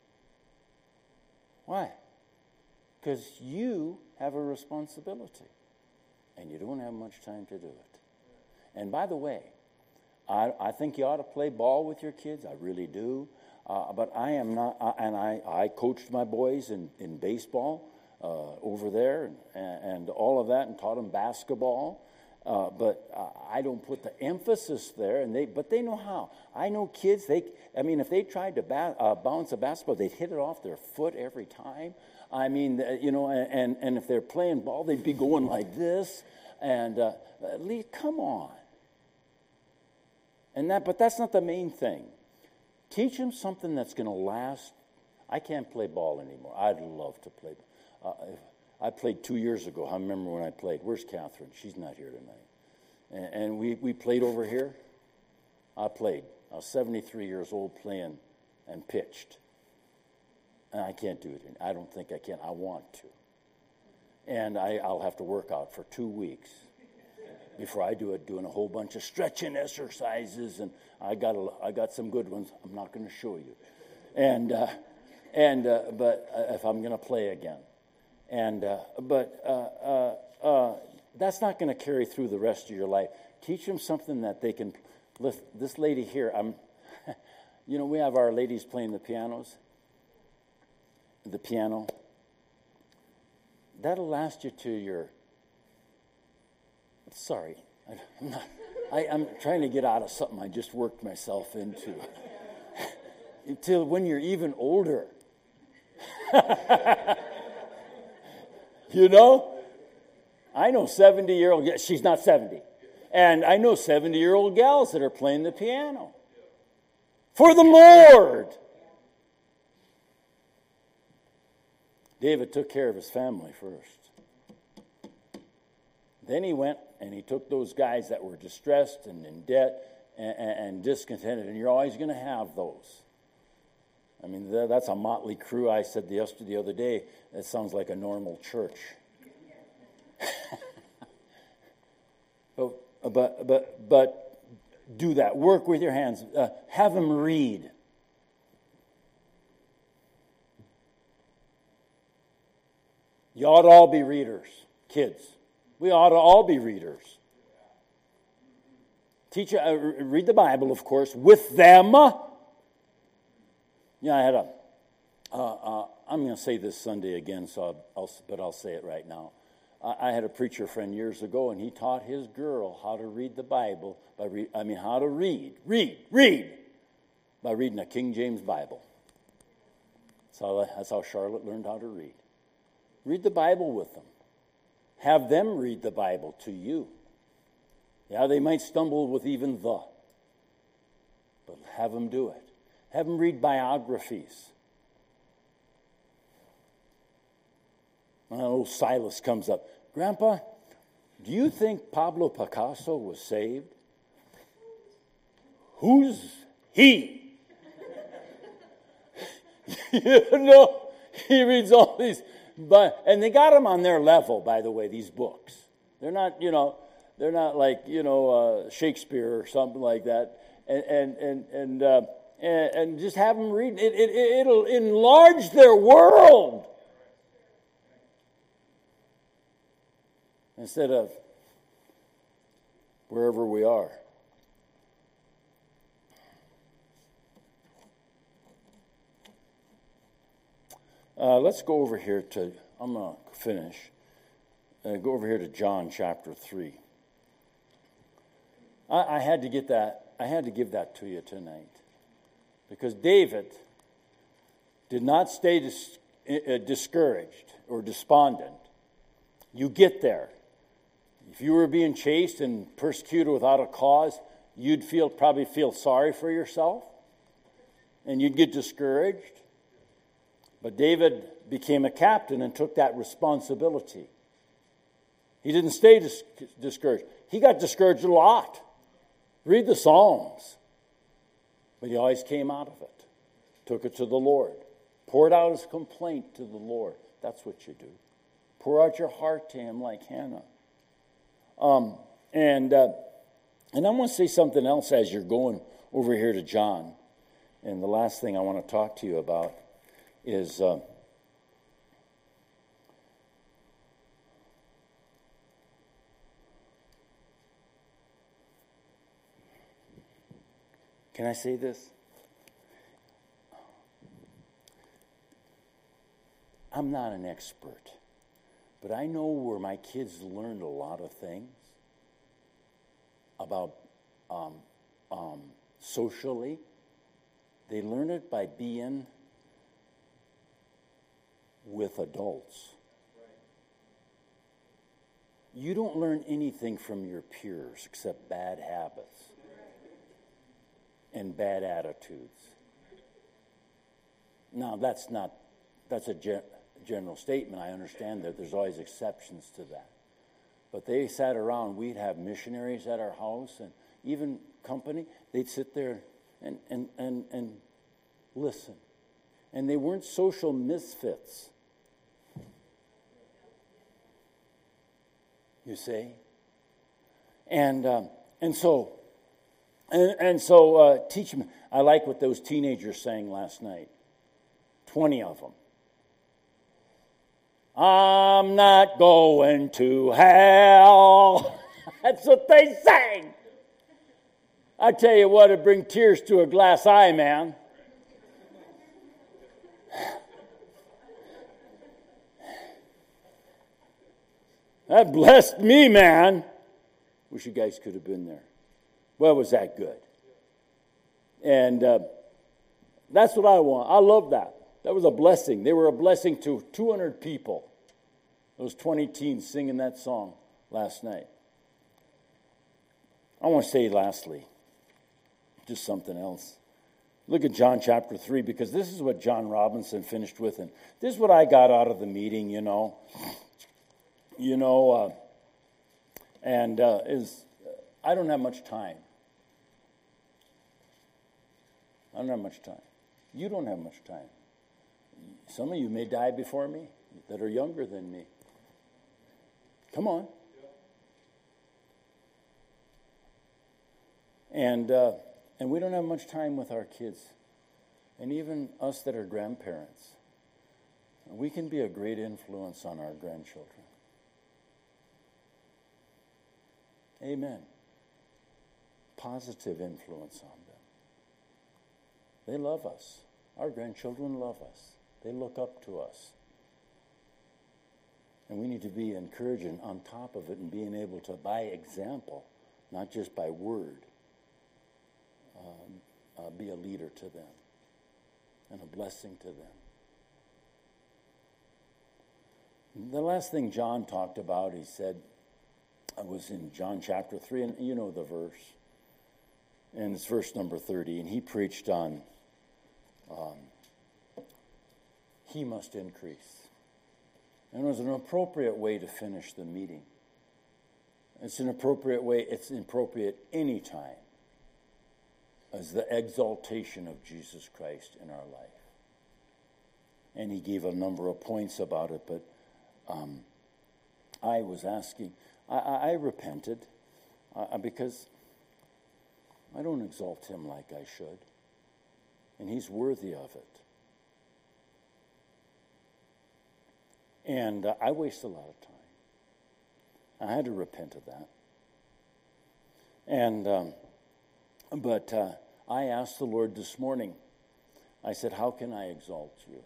Why? Because you have a responsibility, and you don't have much time to do it. And by the way, I, I think you ought to play ball with your kids. I really do. Uh, but I am not, uh, and I, I coached my boys in, in baseball uh, over there and, and all of that, and taught them basketball. Uh, but uh, I don't put the emphasis there, and they. But they know how. I know kids. They, I mean, if they tried to ba- uh, bounce a basketball, they'd hit it off their foot every time. I mean, you know, and and if they're playing ball, they'd be going like this. And uh, Lee, come on. And that, but that's not the main thing. Teach them something that's going to last. I can't play ball anymore. I'd love to play. Uh, I played two years ago. I remember when I played. Where's Catherine? She's not here tonight. And, and we, we played over here. I played. I was seventy-three years old playing and pitched. And I can't do it. I don't think I can. I want to. And I, I'll have to work out for two weeks before I do it, doing a whole bunch of stretching exercises. And I got a, I got some good ones. I'm not going to show you. And uh, and uh, but uh, if I'm going to play again. And uh, but uh, uh, uh, that's not going to carry through the rest of your life. Teach them something that they can. Lift. This lady here, I'm. You know, we have our ladies playing the pianos. The piano. That'll last you to your. Sorry, I, I'm not. I, I'm trying to get out of something I just worked myself into. Until when you're even older. You know, I know seventy-year-old, yeah, she's not seventy. And I know seventy-year-old gals that are playing the piano. For the Lord. David took care of his family first. Then he went and he took those guys that were distressed and in debt and, and, and discontented. And you're always going to have those. I mean, that's a motley crew. I said the, the other day, it sounds like a normal church. but, but, but, but do that. Work with your hands. Uh, have them read. You ought to all be readers, kids. We ought to all be readers. Teach, uh, read the Bible, of course, with them. Yeah, I had a, uh, uh, I'm going to say this Sunday again, so I'll, I'll, but I'll say it right now. I, I had a preacher friend years ago, and he taught his girl how to read the Bible, by re- I mean, how to read, read, read, by reading a King James Bible. That's how, that's how Charlotte learned how to read. Read the Bible with them. Have them read the Bible to you. Yeah, they might stumble with even the, but have them do it. Have them read biographies. My old Silas comes up. Grandpa, do you think Pablo Picasso was saved? Who's he? You know, he reads all these, but and they got him on their level, by the way, these books. They're not, you know, they're not like, you know, uh, Shakespeare or something like that. And and and and, uh, and, and just have them read. It, it, it'll enlarge their world. Instead of wherever we are. Uh, let's go over here to, I'm going to finish. Uh, go over here to John chapter three. I, I had to get that, I had to give that to you tonight. Because David did not stay dis, uh, discouraged or despondent. You get there. If you were being chased and persecuted without a cause, you'd feel probably feel sorry for yourself. And you'd get discouraged. But David became a captain and took that responsibility. He didn't stay dis- discouraged. He got discouraged a lot. Read the Psalms. But he always came out of it. Took it to the Lord. Poured out his complaint to the Lord. That's what you do. Pour out your heart to him like Hannah. Um, and, uh, and I want to say something else as you're going over here to John. And the last thing I want to talk to you about is uh, can I say this? I'm not an expert, but I know where my kids learned a lot of things about um, um, socially. They learn it by being with adults. You don't learn anything from your peers except bad habits and bad attitudes. Now, that's not, that's a gen- general statement. I understand that there's always exceptions to that. But they sat around, we'd have missionaries at our house and even company, they'd sit there and, and, and, and listen. And they weren't social misfits. You see? And um, and so, and, and so uh, teach them. I like what those teenagers sang last night. Twenty of them. I'm not going to hell. That's what they sang. I tell you what, it'd bring tears to a glass eye, man. That blessed me, man. Wish you guys could have been there. Well, was that good? And uh, that's what I want. I love that. That was a blessing. They were a blessing to two hundred people. Those twenty teens singing that song last night. I want to say lastly, just something else. Look at John chapter three, because this is what John Robinson finished with. And this is what I got out of the meeting, you know. You know, uh, and uh, is I don't have much time. I don't have much time. You don't have much time. Some of you may die before me that are younger than me. Come on. And uh, and we don't have much time with our kids. And even us that are grandparents. We can be a great influence on our grandchildren. Amen. Positive influence on them. They love us. Our grandchildren love us. They look up to us. And we need to be encouraging on top of it and being able to, by example, not just by word, um, uh, be a leader to them and a blessing to them. The last thing John talked about, he said, I was in John chapter three, and you know the verse. And it's verse number thirty, and he preached on um, he must increase. And it was an appropriate way to finish the meeting. It's an appropriate way, it's appropriate any time as the exaltation of Jesus Christ in our life. And he gave a number of points about it, but um, I was asking, I, I, I repented uh, because I don't exalt him like I should. And he's worthy of it. And uh, I waste a lot of time. I had to repent of that. And, um, but uh, I asked the Lord this morning, I said, how can I exalt you?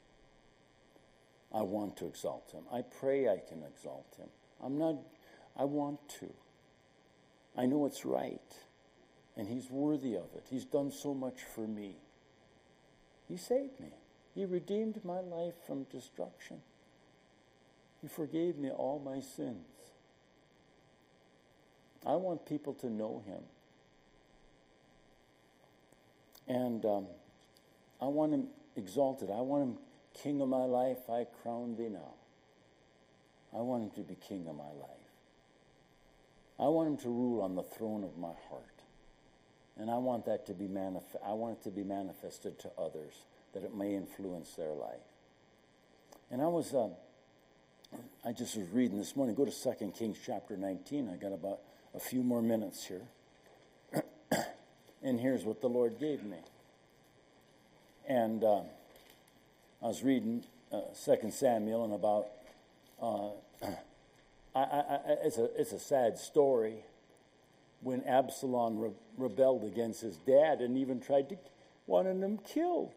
I want to exalt him. I pray I can exalt him. I'm not, I want to. I know it's right. And he's worthy of it. He's done so much for me. He saved me. He redeemed my life from destruction. He forgave me all my sins. I want people to know him. And um, I want him exalted. I want him king of my life. I crown thee now. I want him to be king of my life. I want him to rule on the throne of my heart. And I want that to be manif- I want it to be manifested to others, that it may influence their life. And I was, uh, I just was reading this morning. Go to Second Kings chapter nineteen. I got about a few more minutes here. And here's what the Lord gave me. And uh, I was reading uh, Second Samuel, and about uh, I, I, I, it's a it's a sad story. When Absalom re- rebelled against his dad and even tried to wanted him killed.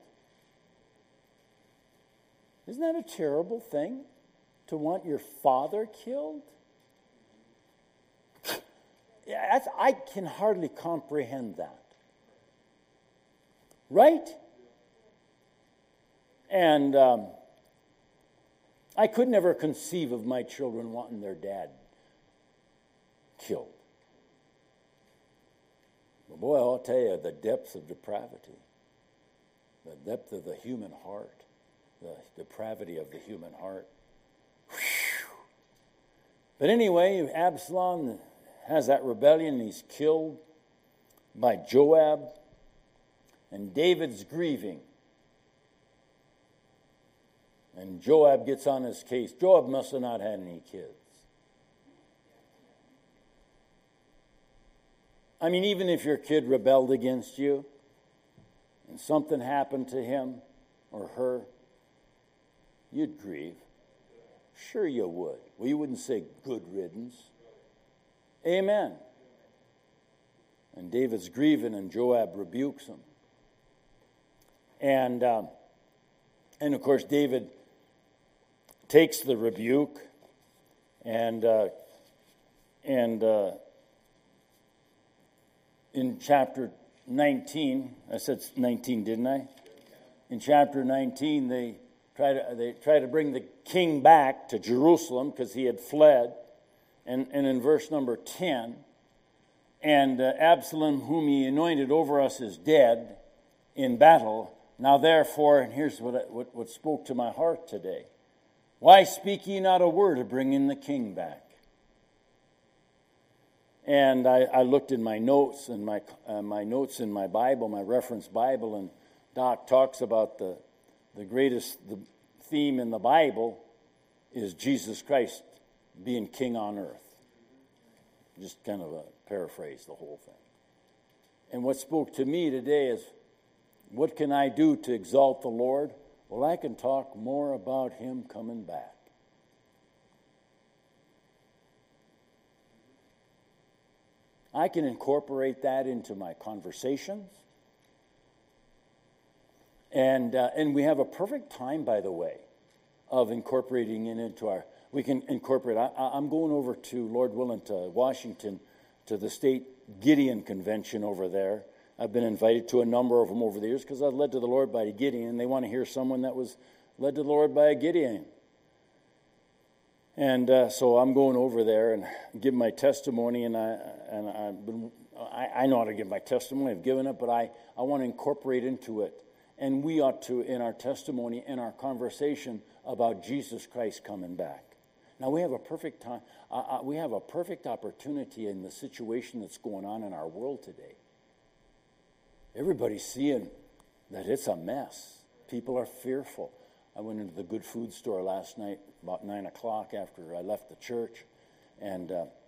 Isn't that a terrible thing, to want your father killed? Yeah, that's, I can hardly comprehend that. Right? And um, I could never conceive of my children wanting their dad killed. But boy, I'll tell you, the depths of depravity, the depth of the human heart, the depravity of the human heart. Whew. But anyway, Absalom has that rebellion. He's killed by Joab, and David's grieving. And Joab gets on his case. Joab must have not had any kids. I mean, even if your kid rebelled against you and something happened to him or her, you'd grieve. Sure you would. Well, you wouldn't say good riddance. Amen. And David's grieving, and Joab rebukes him. And, um, and of course, David takes the rebuke and, uh, and, uh, in chapter nineteen, I said nineteen, didn't I? In chapter nineteen, they try to they try to bring the king back to Jerusalem because he had fled. And, and in verse number ten, and uh, Absalom, whom he anointed over us, is dead in battle. Now therefore, and here's what, I, what what spoke to my heart today: why speak ye not a word of bringing the king back? And I, I looked in my notes and my uh, my notes in my Bible, my reference Bible, and Doc talks about the the greatest the theme in the Bible is Jesus Christ being king on earth. Just kind of a paraphrase the whole thing. And what spoke to me today is, what can I do to exalt the Lord? Well, I can talk more about him coming back. I can incorporate that into my conversations. And uh, and we have a perfect time, by the way, of incorporating it into our... We can incorporate... I, I'm going over to, Lord willing, to Washington, to the state Gideon convention over there. I've been invited to a number of them over the years because I was led to the Lord by a Gideon, and they want to hear someone that was led to the Lord by a Gideon. And uh, so I'm going over there and give my testimony, and I and I've been, I, I know how to give my testimony. I've given it, but I, I want to incorporate into it. And we ought to, in our testimony, in our conversation about Jesus Christ coming back. Now we have a perfect time. Uh, we have a perfect opportunity in the situation that's going on in our world today. Everybody's seeing that it's a mess. People are fearful. I went into the Good Food store last night about nine o'clock after I left the church, and uh,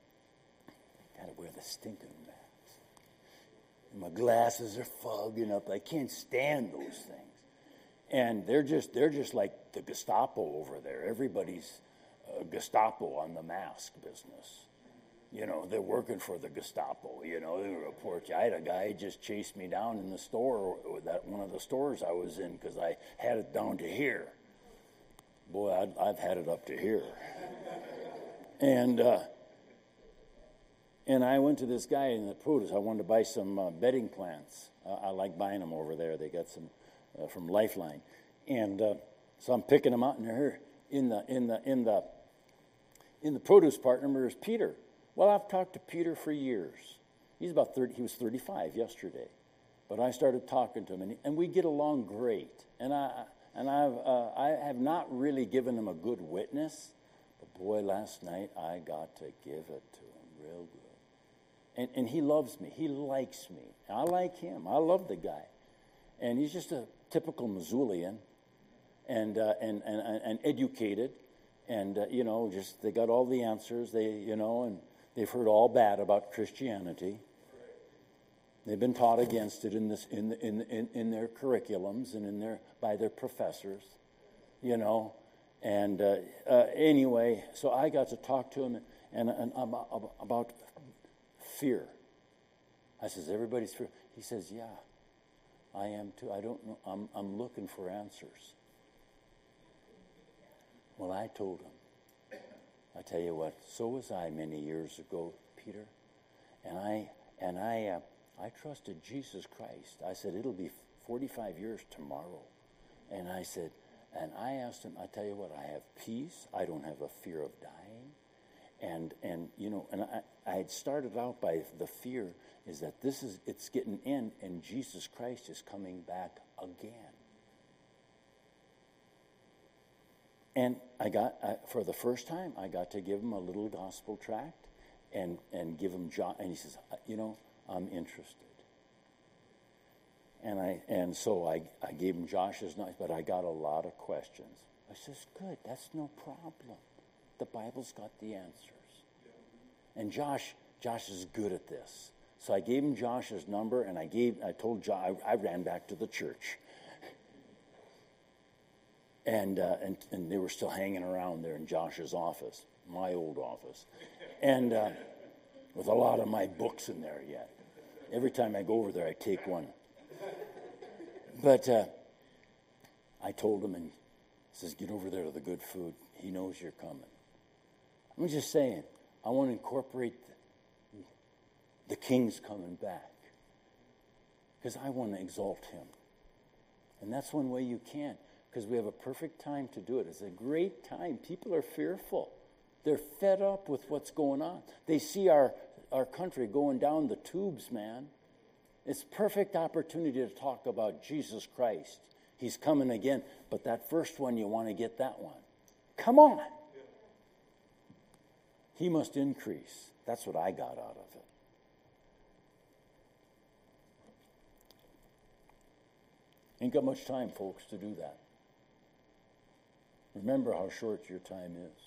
gotta wear the stinking mask. And my glasses are fogging up. I can't stand those things. And they're just they're just like the Gestapo over there. Everybody's uh, Gestapo on the mask business. You know, they're working for the Gestapo. You know, they report you. I had a guy just chased me down in the store, that one of the stores I was in, because I had it down to here. Boy, I'd, I've had it up to here. And uh, and I went to this guy in the produce. I wanted to buy some uh, bedding plants. Uh, I like buying them over there. They got some uh, from Lifeline, and uh, so I'm picking them out in here in the in the in the in the produce part. Number is Peter. Well, I've talked to Peter for years. He's about thirty. He was thirty-five yesterday, but I started talking to him, and, and we get along great. And I and I've uh, I have not really given him a good witness, but boy, last night I got to give it to him real good. And and he loves me. He likes me. I like him. I love the guy, and he's just a typical Missoulian, and uh, and, and and educated, and uh, you know, just they got all the answers. They you know and. They've heard all bad about Christianity. They've been taught against it in this in in in, in their curriculums and in their by their professors, you know. And uh, uh, anyway, so I got to talk to him and, and about, about fear. I says, everybody's fear. He says, yeah, I am too. I don't know. I'm I'm looking for answers. Well, I told him. I tell you what, so was I many years ago, Peter, and I and I uh, I trusted Jesus Christ. I said it'll be forty-five years tomorrow, and I said, and I asked him. I tell you what, I have peace. I don't have a fear of dying, and and you know, and I I had started out by the fear is that this is it's getting in, and Jesus Christ is coming back again. And I got, I, for the first time, I got to give him a little gospel tract and, and give him John. And he says, you know, I'm interested. And I and so I, I gave him Josh's notes, but I got a lot of questions. I says, good, that's no problem. The Bible's got the answers. And Josh, Josh is good at this. So I gave him Josh's number, and I gave, I told Josh, I, I ran back to the church. And, uh, and and they were still hanging around there in Josh's office, my old office, and uh, with a lot of my books in there yet. Every time I go over there, I take one. But uh, I told him, and he says, get over there to the good food. He knows you're coming. I'm just saying, I want to incorporate the, the King's coming back because I want to exalt him. And that's one way you can. Because we have a perfect time to do it. It's a great time. People are fearful. They're fed up with what's going on. They see our, our country going down the tubes, man. It's perfect opportunity to talk about Jesus Christ. He's coming again. But that first one, you want to get that one. Come on. He must increase. That's what I got out of it. Ain't got much time, folks, to do that. Remember how short your time is.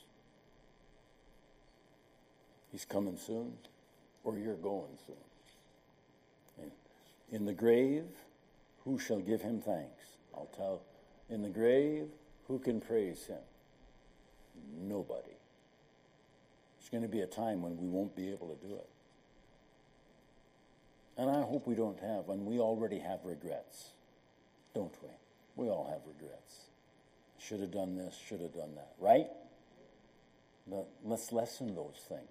He's coming soon, or you're going soon. And in the grave, who shall give him thanks? I'll tell. In the grave, who can praise him? Nobody. There's going to be a time when we won't be able to do it. And I hope we don't have, and we already have regrets, don't we? We all have regrets. Should have done this, should have done that, right? But let's lessen those things.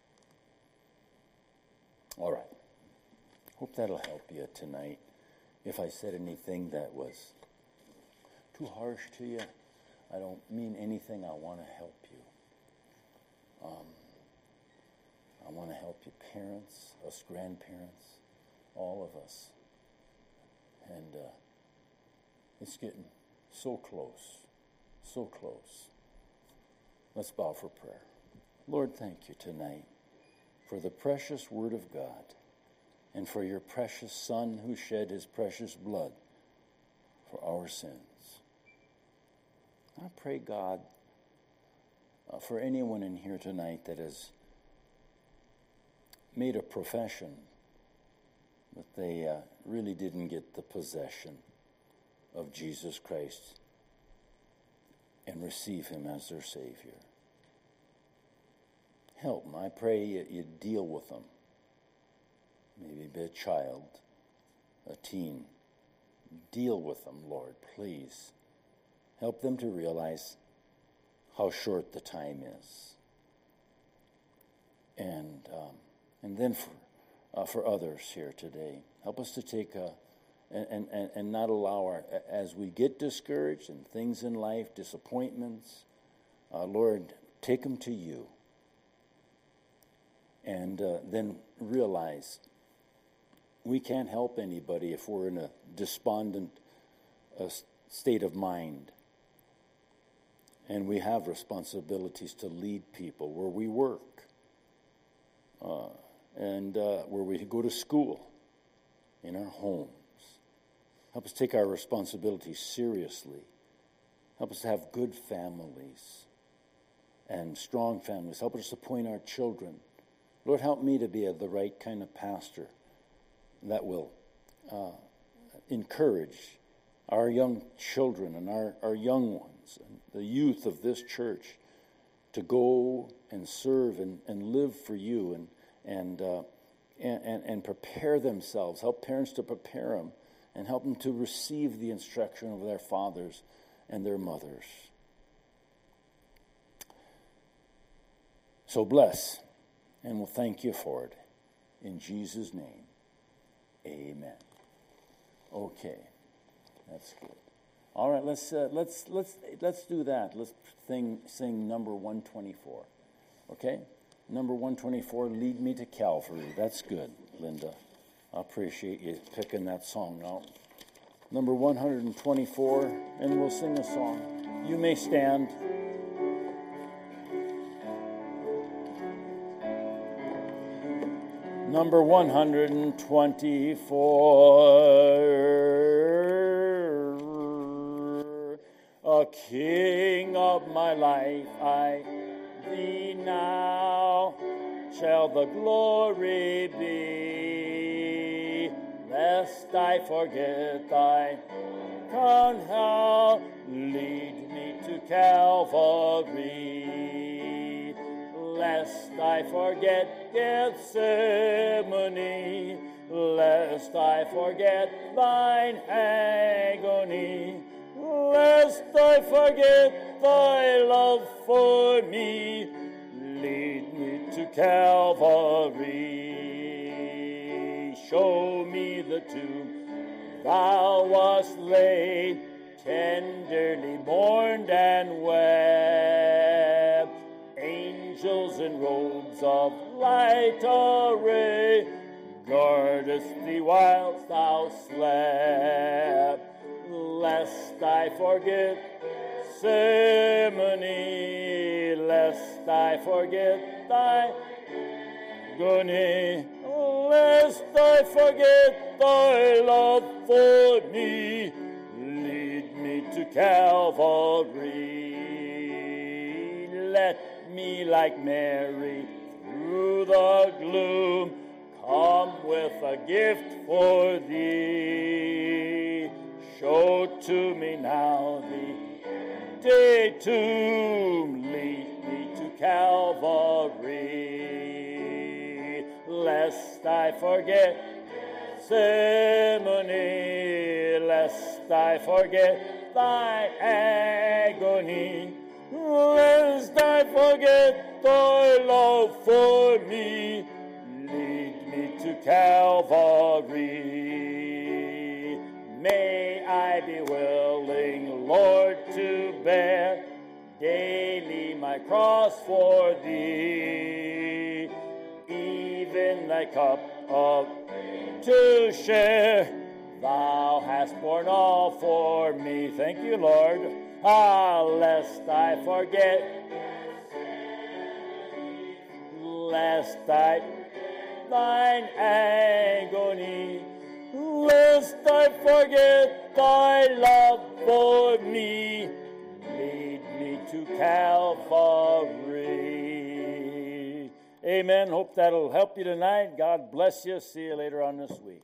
All right. Hope that'll help you tonight. If I said anything that was too harsh to you, I don't mean anything. I want to help you. Um, I want to help you, parents, us grandparents, all of us. And uh, it's getting so close. So close. Let's bow for prayer. Lord, thank you tonight for the precious word of God and for your precious Son who shed his precious blood for our sins. I pray, God, uh, for anyone in here tonight that has made a profession, but they uh, really didn't get the possession of Jesus Christ and receive him as their Savior. Help them. I pray you, you deal with them. Maybe be a child, a teen. Deal with them, Lord, please. Help them to realize how short the time is. And um, and then for uh, for others here today, help us to take a, and, and, and not allow our, as we get discouraged and things in life, disappointments, uh, Lord, take them to you. And uh, then realize we can't help anybody if we're in a despondent uh, state of mind. And we have responsibilities to lead people where we work uh, and uh, where we go to school, in our homes. Help us take our responsibilities seriously. Help us to have good families and strong families. Help us to point our children. Lord, help me to be a, the right kind of pastor that will uh, encourage our young children and our, our young ones, and the youth of this church, to go and serve and, and live for you and and, uh, and and and prepare themselves. Help parents to prepare them and help them to receive the instruction of their fathers and their mothers. So bless, and we'll thank you for it. In Jesus' name, amen. Okay, that's good. All right, let's uh, let's let's let's do that. Let's sing sing number one twenty-four. Okay, number one twenty-four. Lead me to Calvary. That's good, Linda. I appreciate you picking that song out. Number one twenty-four, and we'll sing a song. You may stand. Number one twenty-four, a king of my life, I thee now shall the glory be, lest I forget thy counsel, lead me to Calvary. Lest I forget Gethsemane, lest I forget thine agony, lest I forget thy love for me, lead me to Calvary. Show me the tomb thou wast laid, tenderly mourned and wept. Angels in robes of light array guardest thee whilst thou slept. Lest I forget Gethsemane, lest I forget thy agony, lest I forget thy love for me, lead me to Calvary. Let me like Mary through the gloom come with a gift for thee. Show to me now the day tomb, lead me to Calvary. Lest I forget Gethsemane, lest I forget thy agony, lest I forget thy love for me, lead me to Calvary. May I be willing, Lord, to bear daily my cross for thee, even thy cup of to share. Thou hast borne all for me. Thank you, Lord. Ah, lest I forget, lest I thine agony, lest I forget thy love for me, lead me to Calvary. Amen. Hope that'll help you tonight. God bless you. See you later on this week.